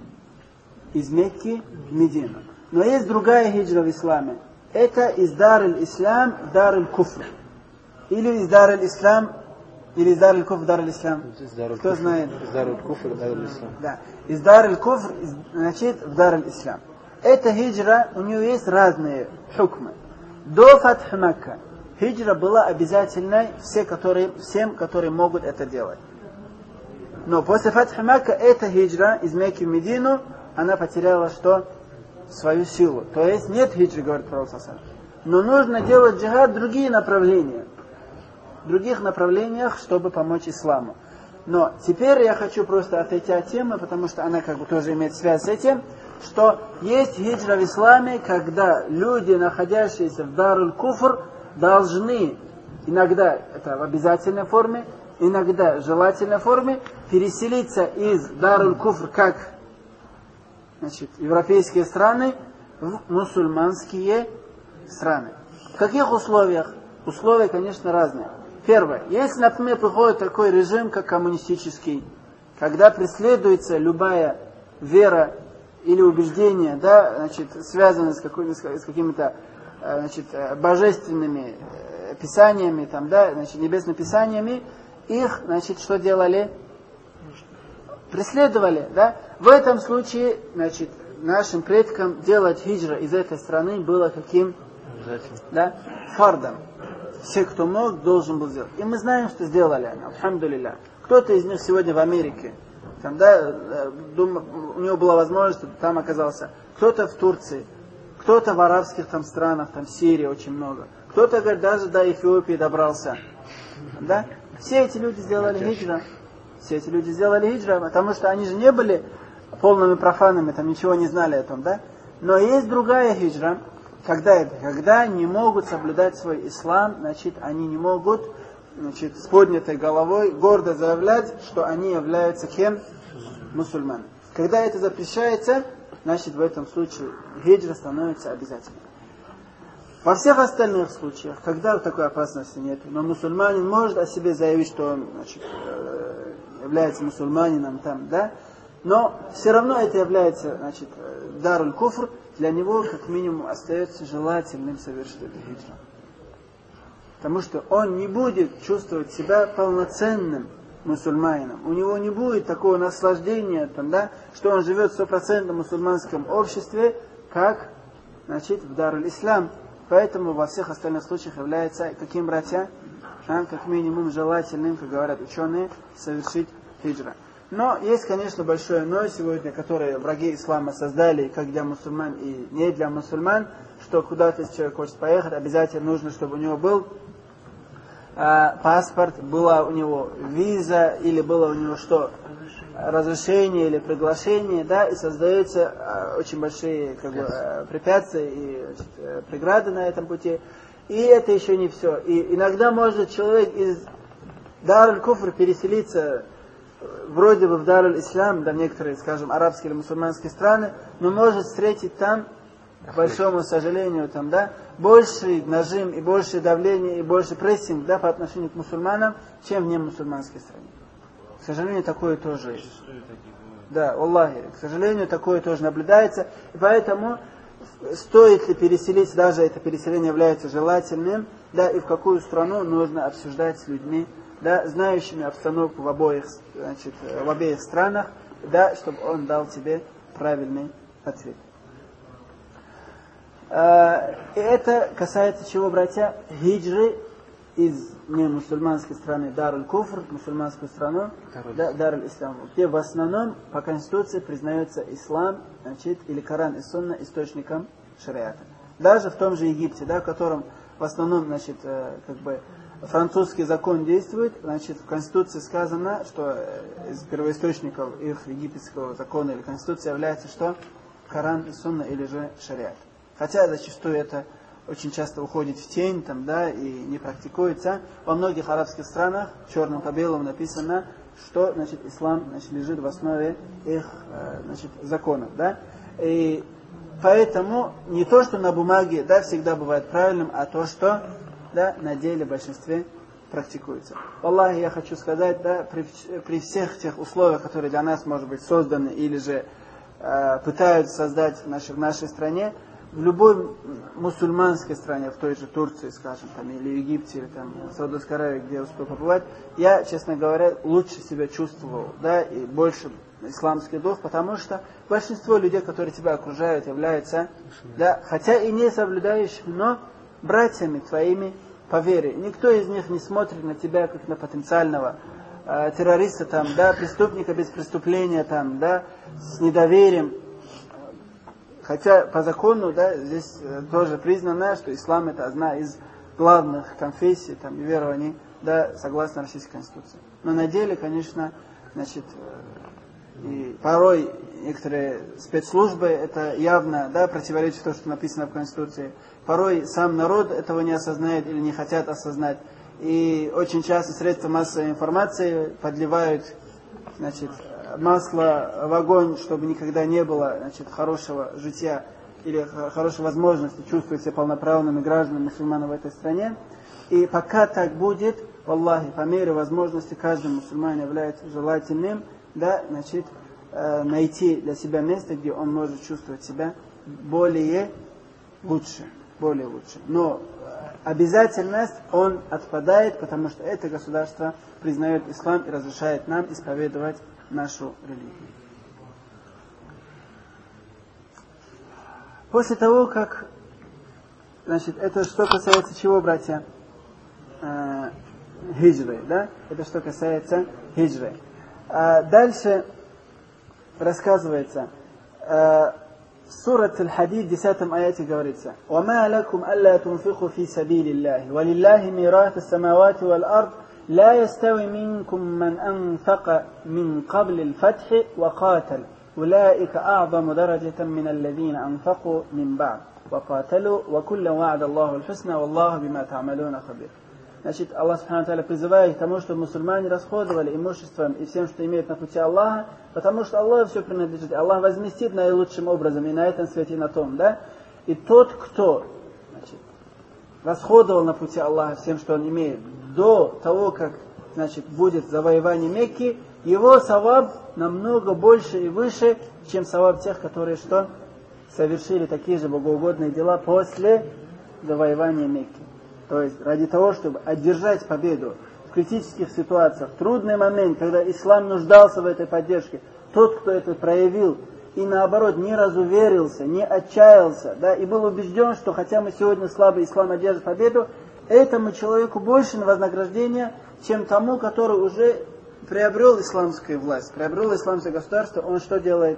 Из Мекки в Медину. Но есть другая хиджра в исламе. Это из Дар-аль-Ислам в Дар-аль-Куфр. Или из Дар-аль-Ислам, или из Дар-аль-Куфр в Дар-аль-Ислам. Кто знает? Из Дар-аль-Куфр в Дар-аль-Ислам. Да. Из Дар-аль-Куфр, значит, в Дар-аль-Ислам. Эта хиджра, у нее есть разные хукмы. До Фатх Макка хиджра была обязательной всем, которые могут это делать. Но после Фатха Макка эта хиджра из Мекки в Медину, она потеряла что? Свою силу. То есть нет хиджры, говорит Пророк ﷺ. Но нужно делать джихад в другие направления. В других направлениях, чтобы помочь исламу. Но теперь я хочу просто отойти от темы, потому что она как бы тоже имеет связь с этим, что есть хиджра в исламе, когда люди, находящиеся в Даруль-Куфр, должны иногда, это в обязательной форме, иногда в желательной форме, переселиться из Даруль-Куфр, как европейские страны, в мусульманские страны. В каких условиях? Условия, конечно, разные. Первое. Если, например, приходит такой режим, как коммунистический, когда преследуется любая вера или убеждение, да, связанное с какими-то божественными писаниями, там, да, небесными писаниями, их, что делали? Преследовали, да. В этом случае, нашим предкам делать хиджра из этой страны было каким? Да? Фардом. Все, кто мог, должен был сделать. И мы знаем, что сделали они, альхамдулилля. Кто-то из них сегодня в Америке. Там, да, у него была возможность, там оказался. Кто-то в Турции. Кто-то в арабских там странах, там Сирии очень много. Кто-то, говорит, даже до Эфиопии добрался. Да? Все эти люди сделали хиджра. Все эти люди сделали хиджра, потому что они же не были полными профанами, там ничего не знали о том, да? Но есть другая хиджра. Когда не могут соблюдать свой ислам, они не могут, с поднятой головой гордо заявлять, что они являются кем? Мусульманами. Когда это запрещается, в этом случае хиджра становится обязательной. Во всех остальных случаях, когда такой опасности нет, но мусульманин может о себе заявить, что он является мусульманином, там, да? Но все равно это является даруль куфр, для него как минимум остается желательным совершить эту хиджру. Потому что он не будет чувствовать себя полноценным мусульманином. У него не будет такого наслаждения, там, да, что он живет в 100% мусульманском обществе, как в Даруль-Ислам. Поэтому во всех остальных случаях является, каким, братья, как минимум желательным, как говорят ученые, совершить хиджра. Но есть, конечно, большое но сегодня, которое враги ислама создали, как для мусульман и не для мусульман, что куда-то, если человек хочет поехать, обязательно нужно, чтобы у него был паспорт, была у него виза, или было у него что? Разрешение или приглашение, да, и создаются очень большие препятствия и преграды на этом пути. И это еще не все. И иногда может человек из Даруль-Куфр переселиться вроде бы в Даруль-Ислам, да, некоторые, скажем, арабские или мусульманские страны, но может встретить там, к большому сожалению, там, да, больший нажим и большее давление и больше прессинг, да, по отношению к мусульманам, чем в немусульманской стране. К сожалению, такое тоже есть. Да, Аллахи, к сожалению, такое тоже наблюдается. И поэтому стоит ли переселиться, даже это переселение является желательным, да, и в какую страну нужно обсуждать с людьми, да, знающими обстановку в обеих странах, да, чтобы он дал тебе правильный ответ. И это касается чего, братья? Хиджры из немусульманской страны Даруль-Куфр, мусульманскую страну, Даруль-Ислам, где в основном по Конституции признается ислам, или Коран и Сунна источником шариата. Даже в том же Египте, да, в котором в основном, французский закон действует, в Конституции сказано, что из первоисточников их египетского закона или Конституции является что? Коран и Сунна или же шариат. Хотя зачастую это очень часто уходит в тень, там, да, и не практикуется. Во многих арабских странах черным по белому написано, что ислам лежит в основе их законов. Да? И поэтому не то, что на бумаге, да, всегда бывает правильным, а то, что, да, на деле в большинстве практикуется. Аллахи, я хочу сказать, да, при всех тех условиях, которые для нас, может быть, созданы или же пытаются создать в нашей стране, в любой мусульманской стране, в той же Турции, скажем, там, или Египте, или там, Саудовской Аравии, где я успел побывать, я, честно говоря, лучше себя чувствовал, да, и больше исламский дух, потому что большинство людей, которые тебя окружают, являются, да, хотя и не соблюдающими, но братьями твоими по вере. Никто из них не смотрит на тебя как на потенциального террориста, там, да, преступника без преступления, там, да, с недоверием. Хотя по закону, да, здесь тоже признано, что ислам это одна из главных конфессий, там, и верований, да, согласно Российской Конституции. Но на деле, конечно, значит, и порой некоторые спецслужбы это явно, да, противоречит тому, что написано в Конституции. Порой сам народ этого не осознает или не хотят осознать. И очень часто средства массовой информации подливают, значит, масло в огонь, чтобы никогда не было, значит, хорошего жития или хорошей возможности чувствовать себя полноправными гражданами мусульман в этой стране. И пока так будет, валлахи, по мере возможности каждый мусульман является желательным, да, значит, найти для себя место, где он может чувствовать себя более лучше. Но обязательность он отпадает, потому что это государство признает ислам и разрешает нам исповедовать нашу религию. После того, как, значит, это что касается чего, братья? Хиджры, да? Это что касается хиджры. Дальше рассказывается, Сурат Аль-Хадид, 10 аяте говорится: وَمَا لَكُمْ أَلَّا تُنْفِقُوا فِي سَبِيلِ اللَّهِ وَلِلَّهِ مِيرَاثُ السَّمَاوَاتِ وَالْأَرْضِ لَا يَسْتَوِي مِنْكُمْ مَنْ أَنْفَقَ مِنْ قَبْلِ الْفَتْحِ وَقَاتَلَ أُولَئِكَ أَعْظَمُ دَرَجَةً مِنَ الَّذِينَ أَنْفَقُوا مِنْ بَعْدِ وَقَاتَلُوا وَكُلًّا وَعَدَ اللَّهُ الْحُسْنَى وَاللَّهُ بِمَا تَعْمَلُونَ خَبِيرٌ. Значит, Аллах Субхану ва Тааля призывает к тому, чтобы мусульмане расходовали имуществом и всем, что имеют на пути Аллаха, потому что Аллаху все принадлежит. Аллах возместит наилучшим образом и на этом свете, и на том, да? И тот, кто, значит, расходовал на пути Аллаха всем, что он имеет, до того, как, значит, будет завоевание Мекки, его саваб намного больше и выше, чем саваб тех, которые что? Совершили такие же богоугодные дела после завоевания Мекки. То есть ради того, чтобы одержать победу в критических ситуациях, в трудный момент, когда ислам нуждался в этой поддержке, тот, кто это проявил, и наоборот не разуверился, не отчаялся, да, и был убежден, что хотя мы сегодня слабый, ислам одержит победу, этому человеку больше вознаграждения, чем тому, который уже приобрел исламскую власть, приобрел исламское государство. Он что делает?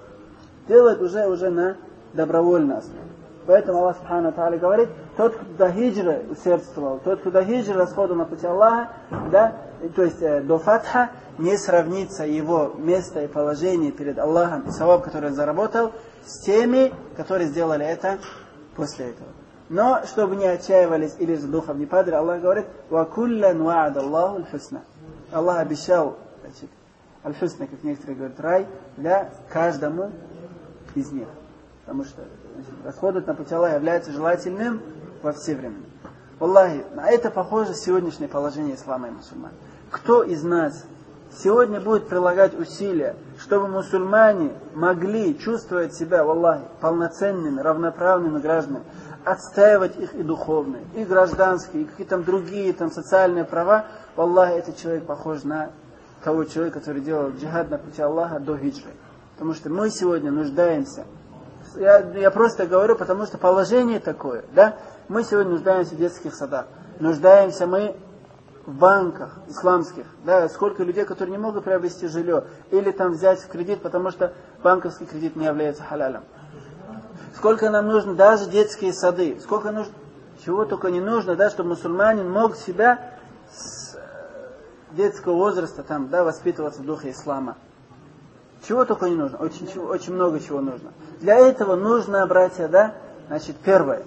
Делает уже на добровольной основе. Поэтому Аллах Субхану ва Тааля говорит: тот, кто до хиджры усердствовал, тот, кто до хиджры расходовал на пути Аллаха, да, то есть до фатха, не сравнится его место и положение перед Аллахом и саваб, который он заработал, с теми, которые сделали это после этого. Но, чтобы не отчаивались или же духом не падали, Аллах говорит: وَكُلًّا وَعَدَ اللَّهُ الْحُسْنَى. Аллах обещал, значит, аль-хусна, как некоторые говорят, рай для каждому из них. Потому что расходовать на пути Аллаха является желательным во все времена. Аллахи, на это похоже сегодняшнее положение ислама и мусульман. Кто из нас сегодня будет прилагать усилия, чтобы мусульмане могли чувствовать себя, Аллахи, полноценными, равноправными гражданами, отстаивать их и духовные, и гражданские, и какие-то там другие там социальные права? Аллахи, этот человек похож на того человека, который делал джихад на пути Аллаха до хиджры. Потому что мы сегодня нуждаемся. Я просто говорю, потому что положение такое, да? Мы сегодня нуждаемся в детских садах, нуждаемся мы в банках исламских, да? Сколько людей, которые не могут приобрести жилье, или там взять в кредит, потому что банковский кредит не является халялем. Сколько нам нужно даже детские сады, сколько нужно, чего только не нужно, да, чтобы мусульманин мог себя с детского возраста там, да, воспитываться в духе ислама. Чего только не нужно, очень много чего нужно. Для этого нужно, братья, да, значит, первое,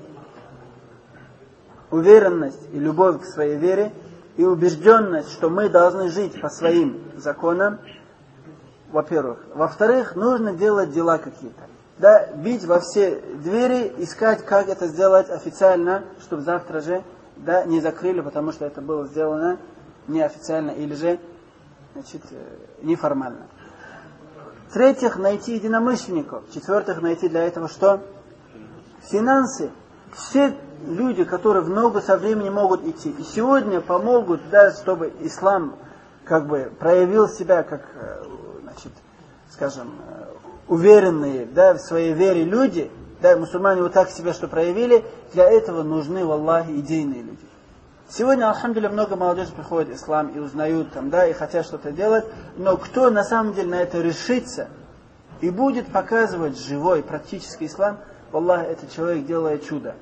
уверенность и любовь к своей вере, и убежденность, что мы должны жить по своим законам, во-первых. Во-вторых, нужно делать дела какие-то. Да, бить во все двери, искать, как это сделать официально, чтобы завтра же, да, не закрыли, потому что это было сделано неофициально или же, значит, неформально. В-третьих, найти единомышленников. В-четвертых, найти для этого что? Финансы. Все люди, которые в ногу со временем могут идти, и сегодня помогут, да, чтобы ислам как бы проявил себя как, значит, скажем, уверенные, да, в своей вере люди, да, мусульмане вот так себя что проявили, для этого нужны, валлахи, идейные люди. Сегодня, алхамдулилля, много молодежи приходит в ислам и узнают там, да, и хотят что-то делать, но кто на самом деле на это решится и будет показывать живой, практический ислам, Аллах, этот человек делает чудо.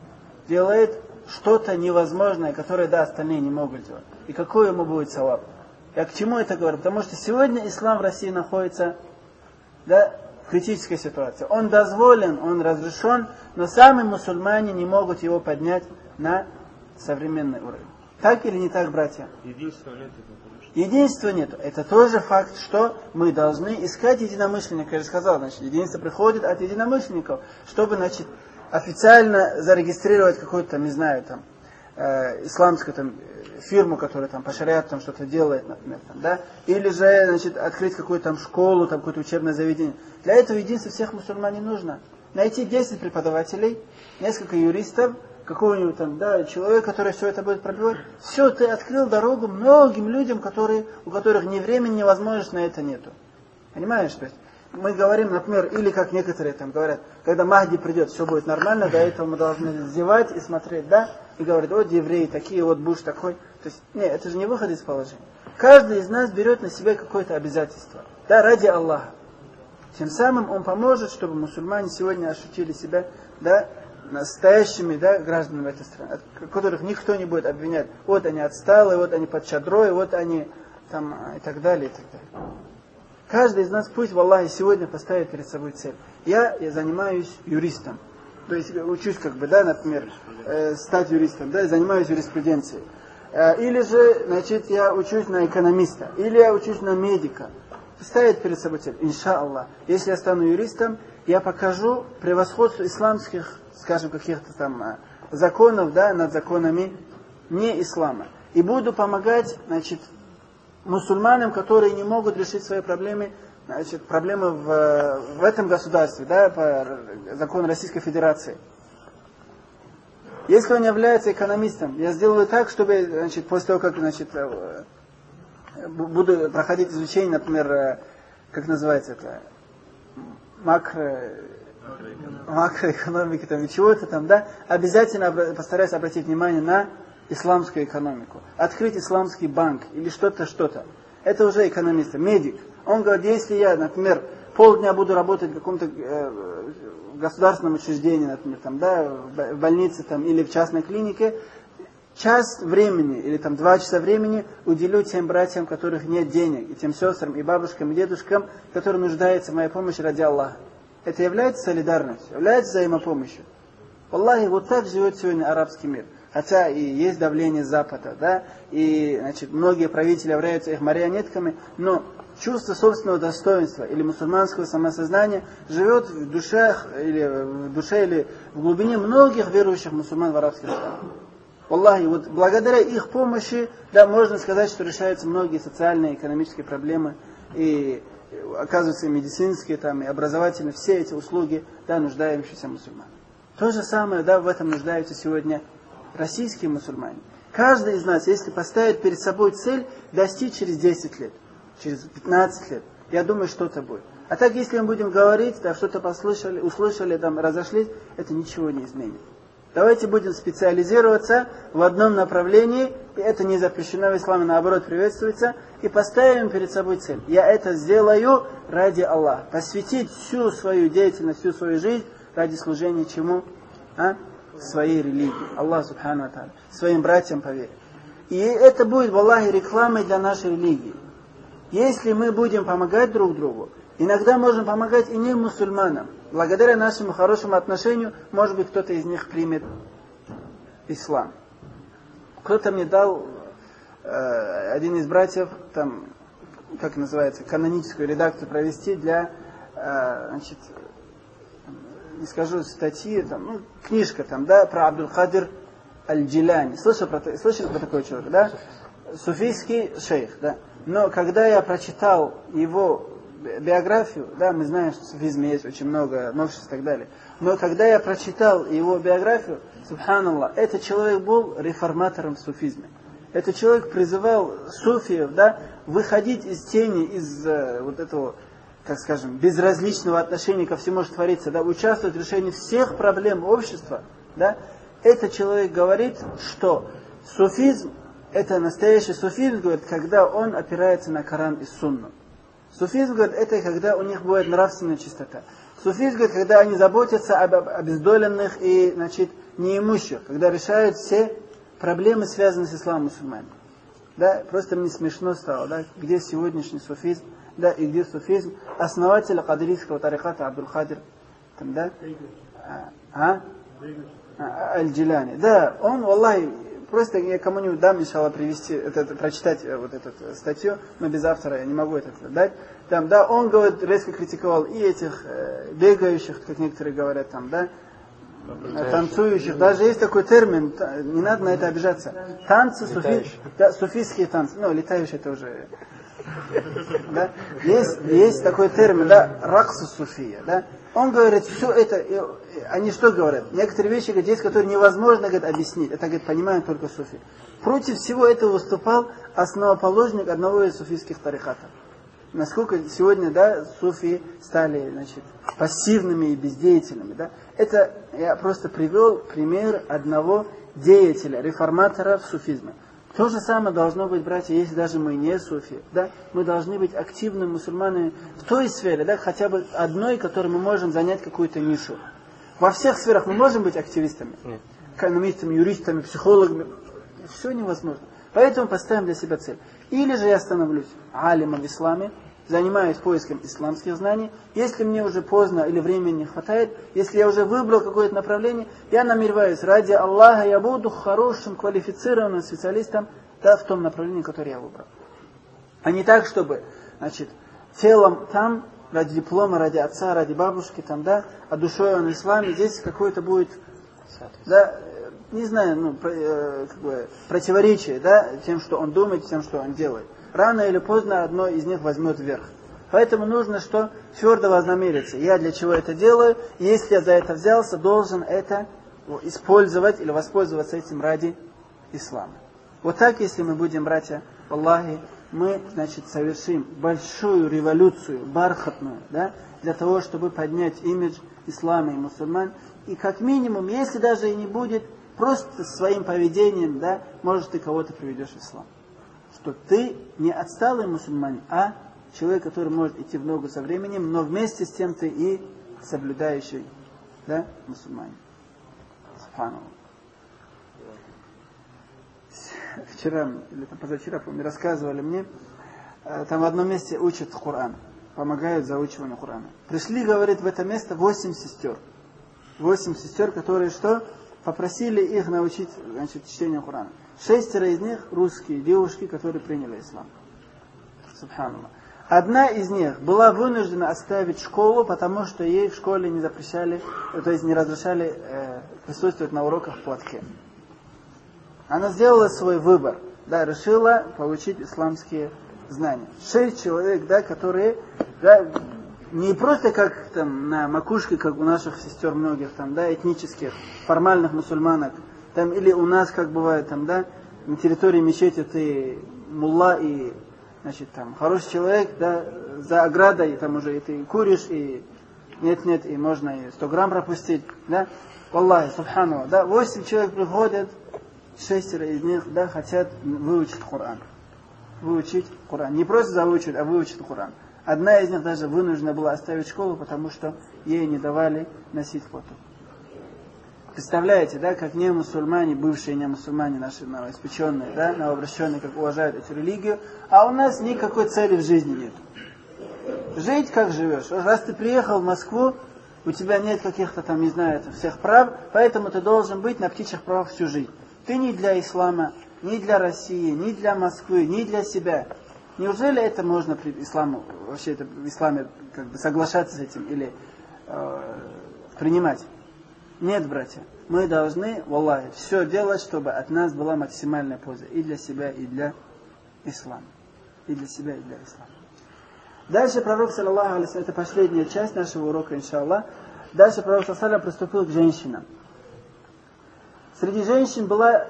Делает что-то невозможное, которое, да, остальные не могут делать. И какой ему будет саваб? Я к чему это говорю? Потому что сегодня ислам в России находится, да, в критической ситуации. Он дозволен, он разрешен, но сами мусульмане не могут его поднять на современный уровень. Так или не так, братья? Единства нет. Единства нет. Это тоже факт, что мы должны искать единомышленников. Я же сказал, значит, единство приходит от единомышленников, чтобы, значит, официально зарегистрировать какую-то, там, не знаю, там, исламскую там, фирму, которая там по шариату там что-то делает, например, там, да, или же, значит, открыть какую-то там школу, там какое-то учебное заведение. Для этого единства всех мусульман не нужно. Найти 10 преподавателей, несколько юристов, какого-нибудь там, да, человека, который все это будет пробивать. Все, ты открыл дорогу многим людям, у которых ни времени, ни возможности на это нету. Понимаешь? То есть мы говорим, например, или как некоторые там говорят, когда Махди придет, все будет нормально, до этого мы должны зевать и смотреть, да, и говорят, вот евреи такие, вот Буш такой. То есть, нет, это же не выход из положения. Каждый из нас берет на себя какое-то обязательство, да, ради Аллаха. Тем самым он поможет, чтобы мусульмане сегодня ощутили себя, да, настоящими, да, гражданами этой страны, от которых никто не будет обвинять. Вот они отсталые, вот они под чадрой, вот они там и так далее, и так далее. Каждый из нас пусть в Аллахе сегодня поставит перед собой цель. Я занимаюсь юристом. То есть учусь, как бы, да, например, стать юристом, да, занимаюсь юриспруденцией. Или же, значит, я учусь на экономиста, или я учусь на медика. Ставить перед собой цель. Иншаллах. Если я стану юристом, я покажу превосходство исламских, скажем, каких-то там законов, да, над законами не ислама. И буду помогать, значит, мусульманам, которые не могут решить свои проблемы, значит, проблемы в этом государстве, да, по закону Российской Федерации. Если он является экономистом, я сделаю так, чтобы, значит, после того, как, значит, буду проходить изучение, например, как называется это, макроэкономики там, и чего-то там, да, обязательно постараюсь обратить внимание на исламскую экономику. Открыть исламский банк или что-то. Это уже экономист, медик. Он говорит, если я, например, полдня буду работать в каком-то государственном учреждении, например, там, да, в больнице там, или в частной клинике, час времени или там 2 часа времени уделю тем братьям, у которых нет денег, и тем сестрам, и бабушкам, и дедушкам, которые нуждаются в моей помощи ради Аллаха. Это является солидарностью, является взаимопомощью. Аллахи, вот так живет сегодня арабский мир. Хотя и есть давление Запада, да, и, значит, многие правители являются их марионетками, но чувство собственного достоинства или мусульманского самосознания живет в душе или в глубине многих верующих мусульман в арабских странах. Аллахи, вот благодаря их помощи, да, можно сказать, что решаются многие социальные и экономические проблемы, и оказываются и медицинские, там, и образовательные, все эти услуги, да, нуждающиеся мусульман. То же самое, да, в этом нуждаются сегодня российские мусульмане. Каждый из нас, если поставит перед собой цель достичь через 10 лет, через 15 лет, я думаю, что-то будет. А так, если мы будем говорить, да, что-то послышали, услышали, там, разошлись, это ничего не изменит. Давайте будем специализироваться в одном направлении, и это не запрещено в исламе, наоборот, приветствуется, и поставим перед собой цель. Я это сделаю ради Аллаха. Посвятить всю свою деятельность, всю свою жизнь ради служения чему? Своей религии. Аллах Субхану ва Тааля. Своим братьям по вере. И это будет в Аллахе рекламой для нашей религии. Если мы будем помогать друг другу, иногда можем помогать и не мусульманам. Благодаря нашему хорошему отношению, может быть, кто-то из них примет ислам. Кто-то мне дал, один из братьев, там, как называется, каноническую редакцию провести для, значит, не скажу статьи, там, ну, книжка там, да, про Абдул-Кадир Аль-Джиляни. Слышали про такого человека, да? Суфийский шейх, да. Но когда я прочитал его биографию, да, мы знаем, что в суфизме есть очень много новшеств и так далее. Но когда я прочитал его биографию, субханаллах, этот человек был реформатором в суфизме. Этот человек призывал суфиев, да, выходить из тени, из вот этого, так скажем, безразличного отношения ко всему, что творится, да, участвовать в решении всех проблем общества, да. Этот человек говорит, что суфизм, это настоящий суфизм, говорит, когда он опирается на Коран и Сунну. Суфизм, говорит, это когда у них будет нравственная чистота. Суфизм, говорит, когда они заботятся об обездоленных и, значит, неимущих, когда решают все проблемы, связанные с исламом мусульман. Да, просто мне смешно стало, да, где сегодняшний суфизм, да, и где суфизм основателя кадрийского тариката Абдул-Кадир, там, да, Аль-Джилани. Да, он, валлахи, просто я кому-нибудь дам, иншаллах, прочитать вот эту статью, но без автора я не могу это дать. Там, да, он, говорит, резко критиковал и этих бегающих, как некоторые говорят, там, да, танцующих. Даже есть такой термин, не надо на это обижаться. Танцы, да, суфийские танцы. Ну, летающие это уже. Да? Есть такой термин, да, раксу суфия. Да? Он говорит, все это, они что говорят? Некоторые вещи, говорят, есть, которые невозможно, говорит, объяснить. Это, говорит, понимают только суфи. Против всего этого выступал основоположник одного из суфийских тарикатов. Насколько сегодня, да, суфи стали, значит, пассивными и бездеятельными, да. Это я просто привел пример одного деятеля, реформатора в суфизме. То же самое должно быть, братья, если даже мы не суфи, да, мы должны быть активными мусульманами в той сфере, да, хотя бы одной, которой мы можем занять какую-то нишу. Во всех сферах мы можем быть активистами, экономистами, юристами, психологами, все невозможно. Поэтому поставим для себя цель. Или же я становлюсь алимом в исламе, занимаюсь поиском исламских знаний. Если мне уже поздно или времени не хватает, если я уже выбрал какое-то направление, я намереваюсь ради Аллаха, я буду хорошим, квалифицированным специалистом, да, в том направлении, которое я выбрал. А не так, чтобы, значит, телом там, ради диплома, ради отца, ради бабушки, там, да, а душой он в исламе, здесь какое-то будет, да, не знаю, ну, как бы, противоречие, да, тем, что он думает, тем, что он делает. Рано или поздно одно из них возьмет вверх. Поэтому нужно что? Твердо вознамериться. Я для чего это делаю? И если я за это взялся, должен это использовать или воспользоваться этим ради ислама. Вот так, если мы будем, братья, Аллахи, мы, значит, совершим большую революцию, бархатную, да, для того, чтобы поднять имидж ислама и мусульман. И как минимум, если даже и не будет, просто своим поведением, да, может, ты кого-то приведешь в ислам. Что ты не отсталый мусульманин, а человек, который может идти в ногу со временем, но вместе с тем ты и соблюдающий, да, мусульманин. Субханаллах. Вчера, или позавчера, помню, рассказывали мне, там в одном месте учат Коран, помогают заучиванию Корана. Пришли, говорит, в это место 8 сестер. 8 сестер, которые что? Попросили их научить, значит, чтению Корана. 6 из них русские девушки, которые приняли ислам. Субханаллах. Одна из них была вынуждена оставить школу, потому что ей в школе не запрещали, то есть не разрешали присутствовать на уроках в платке. Она сделала свой выбор, да, решила получить исламские знания. 6 человек, да, которые, да, не просто как там на макушке, как у наших сестер многих, там, да, этнических, формальных мусульманок, там, или у нас, как бывает, там, да, на территории мечети ты мулла и, значит, там, хороший человек, да, за оградой, там уже и ты куришь, и нет, и можно и 100 грамм пропустить, да, Аллахи, субханаллах, да, 8 человек приходят, 6 из них, да, хотят выучить Коран. Выучить Коран. Не просто заучить, а выучить Коран. Одна из них даже вынуждена была оставить школу, потому что ей не давали носить фото. Представляете, да, как не мусульмане, бывшие не мусульмане, наши новоиспеченные, да, новообращенные, как уважают эту религию, а у нас никакой цели в жизни нет. Жить как живешь. Раз ты приехал в Москву, у тебя нет каких-то там, не знаю, всех прав, поэтому ты должен быть на птичьих правах всю жизнь. Ты не для ислама, ни для России, ни для Москвы, ни для себя. Неужели это можно при исламу, вообще это в исламе как бы соглашаться с этим или принимать? Нет, братья. Мы должны, валлахи, все делать, чтобы от нас была максимальная польза и для себя, и для ислама. И для себя, и для ислама. Дальше пророк, саллаллаху алейхи, это последняя часть нашего урока, иншаллах. Дальше пророк, саллаллаху алейхи, приступил к женщинам. Среди женщин была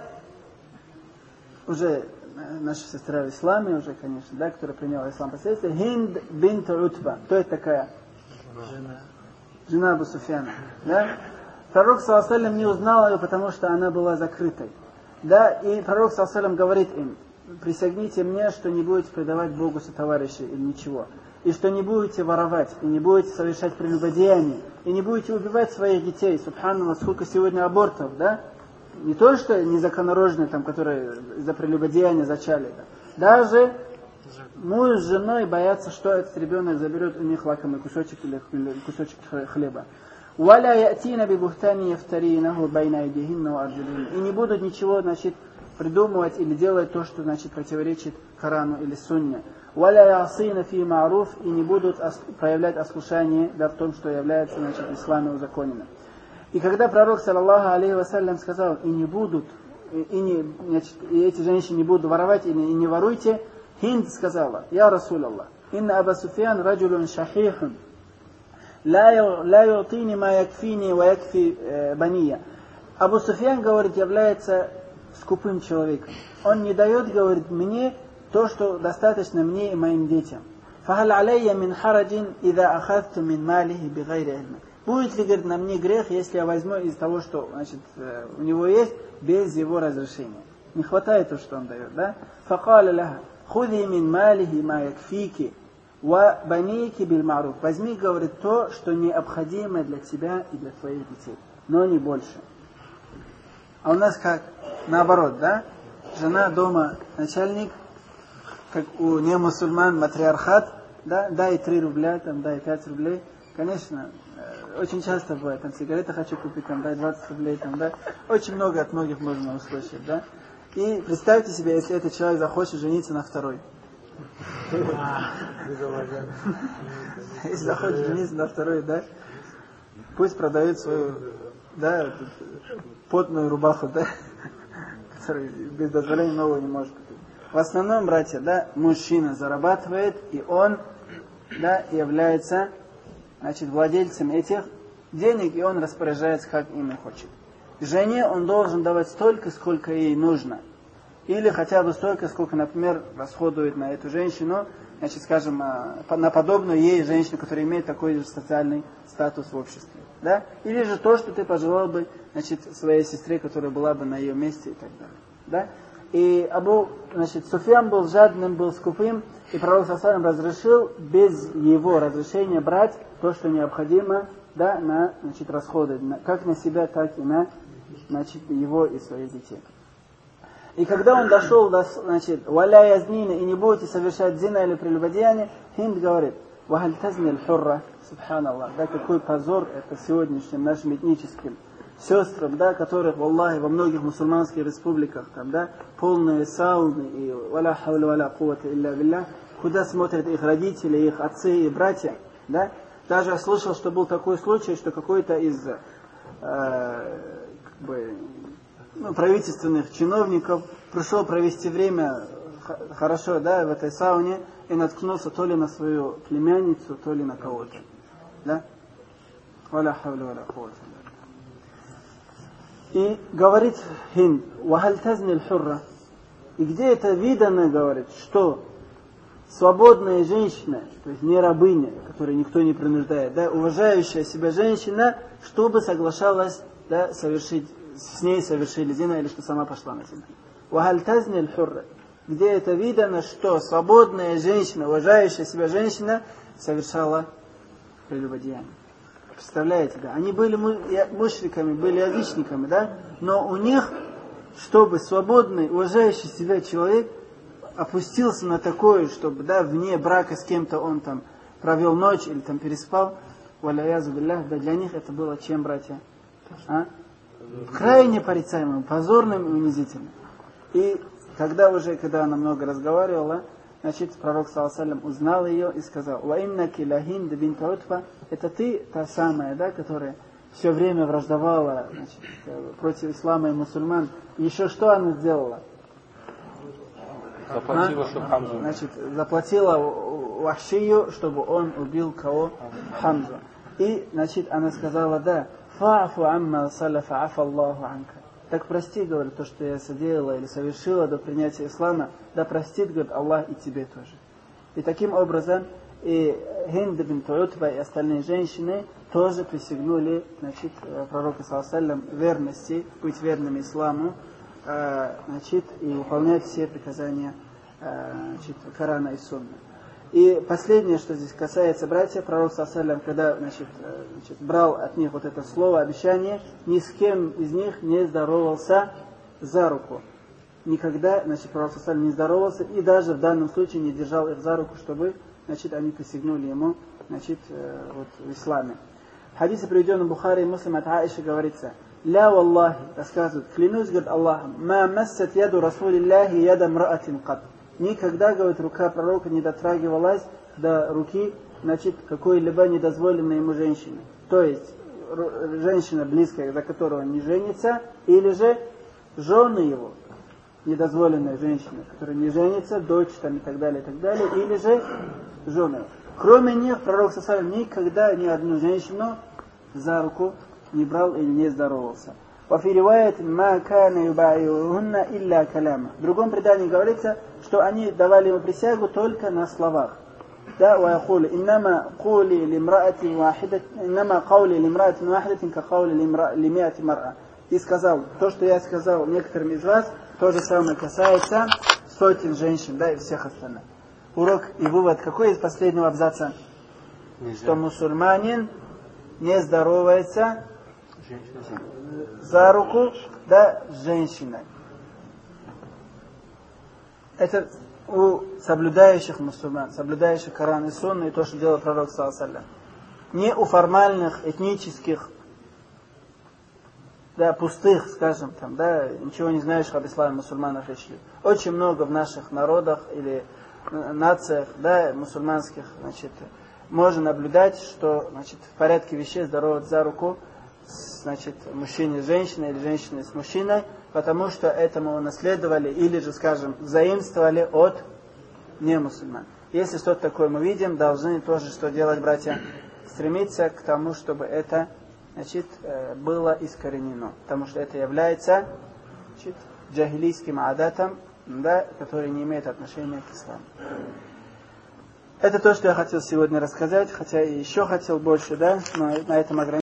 уже наша сестра в исламе, уже, конечно, да, которая приняла ислам последствия, Хинд бинт Утба. Кто это такая? Жена Абу Суфьяна. Да? Пророк, саллаллаху алейхи, не узнал ее, потому что она была закрытой. Да, и пророк ﷺ говорит им: присягните мне, что не будете предавать Богу сотоварищей или ничего, и что не будете воровать, и не будете совершать прелюбодеяние, и не будете убивать своих детей. Субханаллах, сколько сегодня абортов, да? Не то, что незаконнорожные, там, которые из-за прелюбодеяния зачали. Да? Даже муж с женой боятся, что этот ребенок заберет у них лакомый кусочек или кусочек хлеба. وَلَا يَأْتِينَ بِبُهْتَانٍ يَفْتَرِينَهُ بَيْنَ أَيْدِيهِنَّ وَأَرْجُلِهِنَّ. И не будут ничего, значит, придумывать или делать то, что, значит, противоречит Корану или Сунне. وَلَا يَعْصِينَ فِي مَعْرُوفٍ. И не будут проявлять ослушание, да, в том, что является, значит, в исламе узаконенным. И когда пророк, саллаллаху алейхи вассалям, сказал: и не будут, значит, и эти женщины не будут воровать, и не воруйте, Хинд сказала: я Расул Аллах, инна Аба Суфьян раджулун шахихун, ла ю'тини ма якфини ва якфи бания. Абу Суфьян, говорит, является скупым человеком. Он не дает, говорит, мне то, что достаточно мне и моим детям. فَهَلْ عَلَيَّ مِنْ حَرَجٍ إِذَا أَخَذْتُ مِنْ مَالِهِ بِغَيْرِ عِلْمٍ. Будет ли, говорит, на мне грех, если я возьму из того, что, значит, у него есть, без его разрешения? Не хватает то, что он дает, да? فَقَالَ لَهَا خُذِي مِنْ مَالِهِ مَا يَكْفِيكِ وَبَنِيكِ بِالْمَعْرُوفِ. Возьми, говорит, то, что необходимо для тебя и для твоих детей, но не больше. А у нас как? Наоборот, да? Жена дома начальник, как у немусульман матриархат, да? Дай 3 рубля, там, дай 5 рублей. Конечно, очень часто бывает, там, сигареты хочу купить, там, дай 20 рублей, там, да? Очень много от многих можно услышать, да? И представьте себе, если этот человек захочет жениться на второй. Если захочет жениться на второй, да? Пусть продает свою, да, потную рубаху, да? Которую без дозволения нового не может купить. В основном, братья, да, мужчина зарабатывает, и он, да, является, значит, владельцем этих денег, и он распоряжается, как ими хочет. Жене он должен давать столько, сколько ей нужно. Или хотя бы столько, сколько, например, расходует на эту женщину, значит, скажем, на подобную ей женщину, которая имеет такой же социальный статус в обществе. Да? Или же то, что ты пожелал бы, значит, своей сестре, которая была бы на ее месте и так далее. Да? И значит, Суфьян был жадным, был скупым, и пророк ﷺ разрешил без его разрешения брать то, что необходимо, да, на, значит, расходы, как на себя, так и на, значит, его и своих детей. И когда он дошел до, значит, «Валя язнина» и не будете совершать зина или прелюбодеяние, Хинд говорит: «Вахаль тазнил хурра», субханаллах, да, какой позор это сегодняшним нашим этническим сестрам, да, которых, валлахи, во многих мусульманских республиках, там, да, полные сауны и «Валя хавля валя кувата илля билля», куда смотрят их родители, их отцы и братья, да. Даже я слышал, что был такой случай, что какой-то из правительственных чиновников пришел провести время хорошо, да, в этой сауне и наткнулся то ли на свою племянницу, то ли на кого-то. Да? Валя хавля валя кувата. И говорит Хинд: «Вахаль тазнил хурра». И где это видано, говорит, что свободная женщина, то есть не рабыня, которой никто не принуждает, да, уважающая себя женщина, чтобы соглашалась, да, с ней совершили зина, или что сама пошла на зина. «Вахаль тазнил хурра». Где это видано, что свободная женщина, уважающая себя женщина, совершала прелюбодеяние. Представляете, да? Они были мушриками, были язычниками, да? Но у них, чтобы свободный, уважающий себя человек опустился на такое, чтобы, да, вне брака с кем-то он там провел ночь или там переспал, валяязу биллях, да, для них это было чем, братья? А? Крайне порицаемым, позорным и унизительным. И когда она много разговаривала, значит, пророк ﷺ узнал ее и сказал: «Ва иннаки ла Хинд бинт Утба». Это ты, та самая, да, которая все время враждовала, значит, против ислама и мусульман. И еще что она сделала? Заплатила, чтобы Хамзу. Значит, заплатила Вахшию, чтобы он убил кого? Хамзу. И, значит, она сказала: да, фа'фу амма салафа афа Аллаху анка. Так прости, говорит, то, что я соделала или совершила до принятия ислама, да простит, говорит, Аллах и тебе тоже. И таким образом и Хинд бинт Утба и остальные женщины тоже присягнули, значит, пророку ﷺ верности, быть верными исламу, значит, и выполнять все приказания значит, Корана и Сунны. И последнее, что здесь касается братьев, пророк ﷺ, когда значит, брал от них вот это слово, обещание, ни с кем из них не здоровался за руку. Никогда, значит, пророк ﷺ не здоровался и даже в данном случае не держал их за руку, чтобы, значит, они присягнули ему, значит, вот, в исламе. В хадисе, приведенном Бухари и Муслим от Аиши, говорится: «Ля валлахи», рассказывает, клянусь, говорит Аллахом, «ма массат яду расулиллахи яда мраатин кат». Никогда, говорит, рука пророка не дотрагивалась до руки, значит, какой-либо недозволенной ему женщины. То есть, женщина близкая, за которую он не женится, или же жены его, недозволенная женщина, которая не женится, дочь там, и так далее, или же жены. Кроме них, пророк ﷺ никогда ни одну женщину за руку не брал или не здоровался. В другом предании говорится, что они давали ему присягу только на словах. Да, иннама каули лимраатин вахидатин ка каули лимиати мар'a. И сказал, то, что я сказал некоторым из вас, то же самое касается сотен женщин, да, и всех остальных. Урок и вывод какой из последнего абзаца? Что мусульманин не здоровается за руку, да, с женщиной. Это у соблюдающих мусульман, соблюдающих Коран и Сунну, и то, что делал пророк ﷺ. Не у формальных, этнических, да, пустых, скажем, там, да, ничего не знающих об исламе мусульманах речь. Очень много в наших народах или нациях, да, мусульманских, значит, можно наблюдать, что, значит, в порядке вещей здороваться за руку, значит, мужчине с женщиной или женщине с мужчиной, потому что этому унаследовали или же, скажем, заимствовали от немусульман. Если что-то такое мы видим, должны тоже что делать, братья? Стремиться к тому, чтобы это, значит, было искоренено. Потому что это является, значит, джахилийским адатом, да, который не имеет отношения к исламу. Это то, что я хотел сегодня рассказать, хотя и еще хотел больше, да, но на этом ограничиться.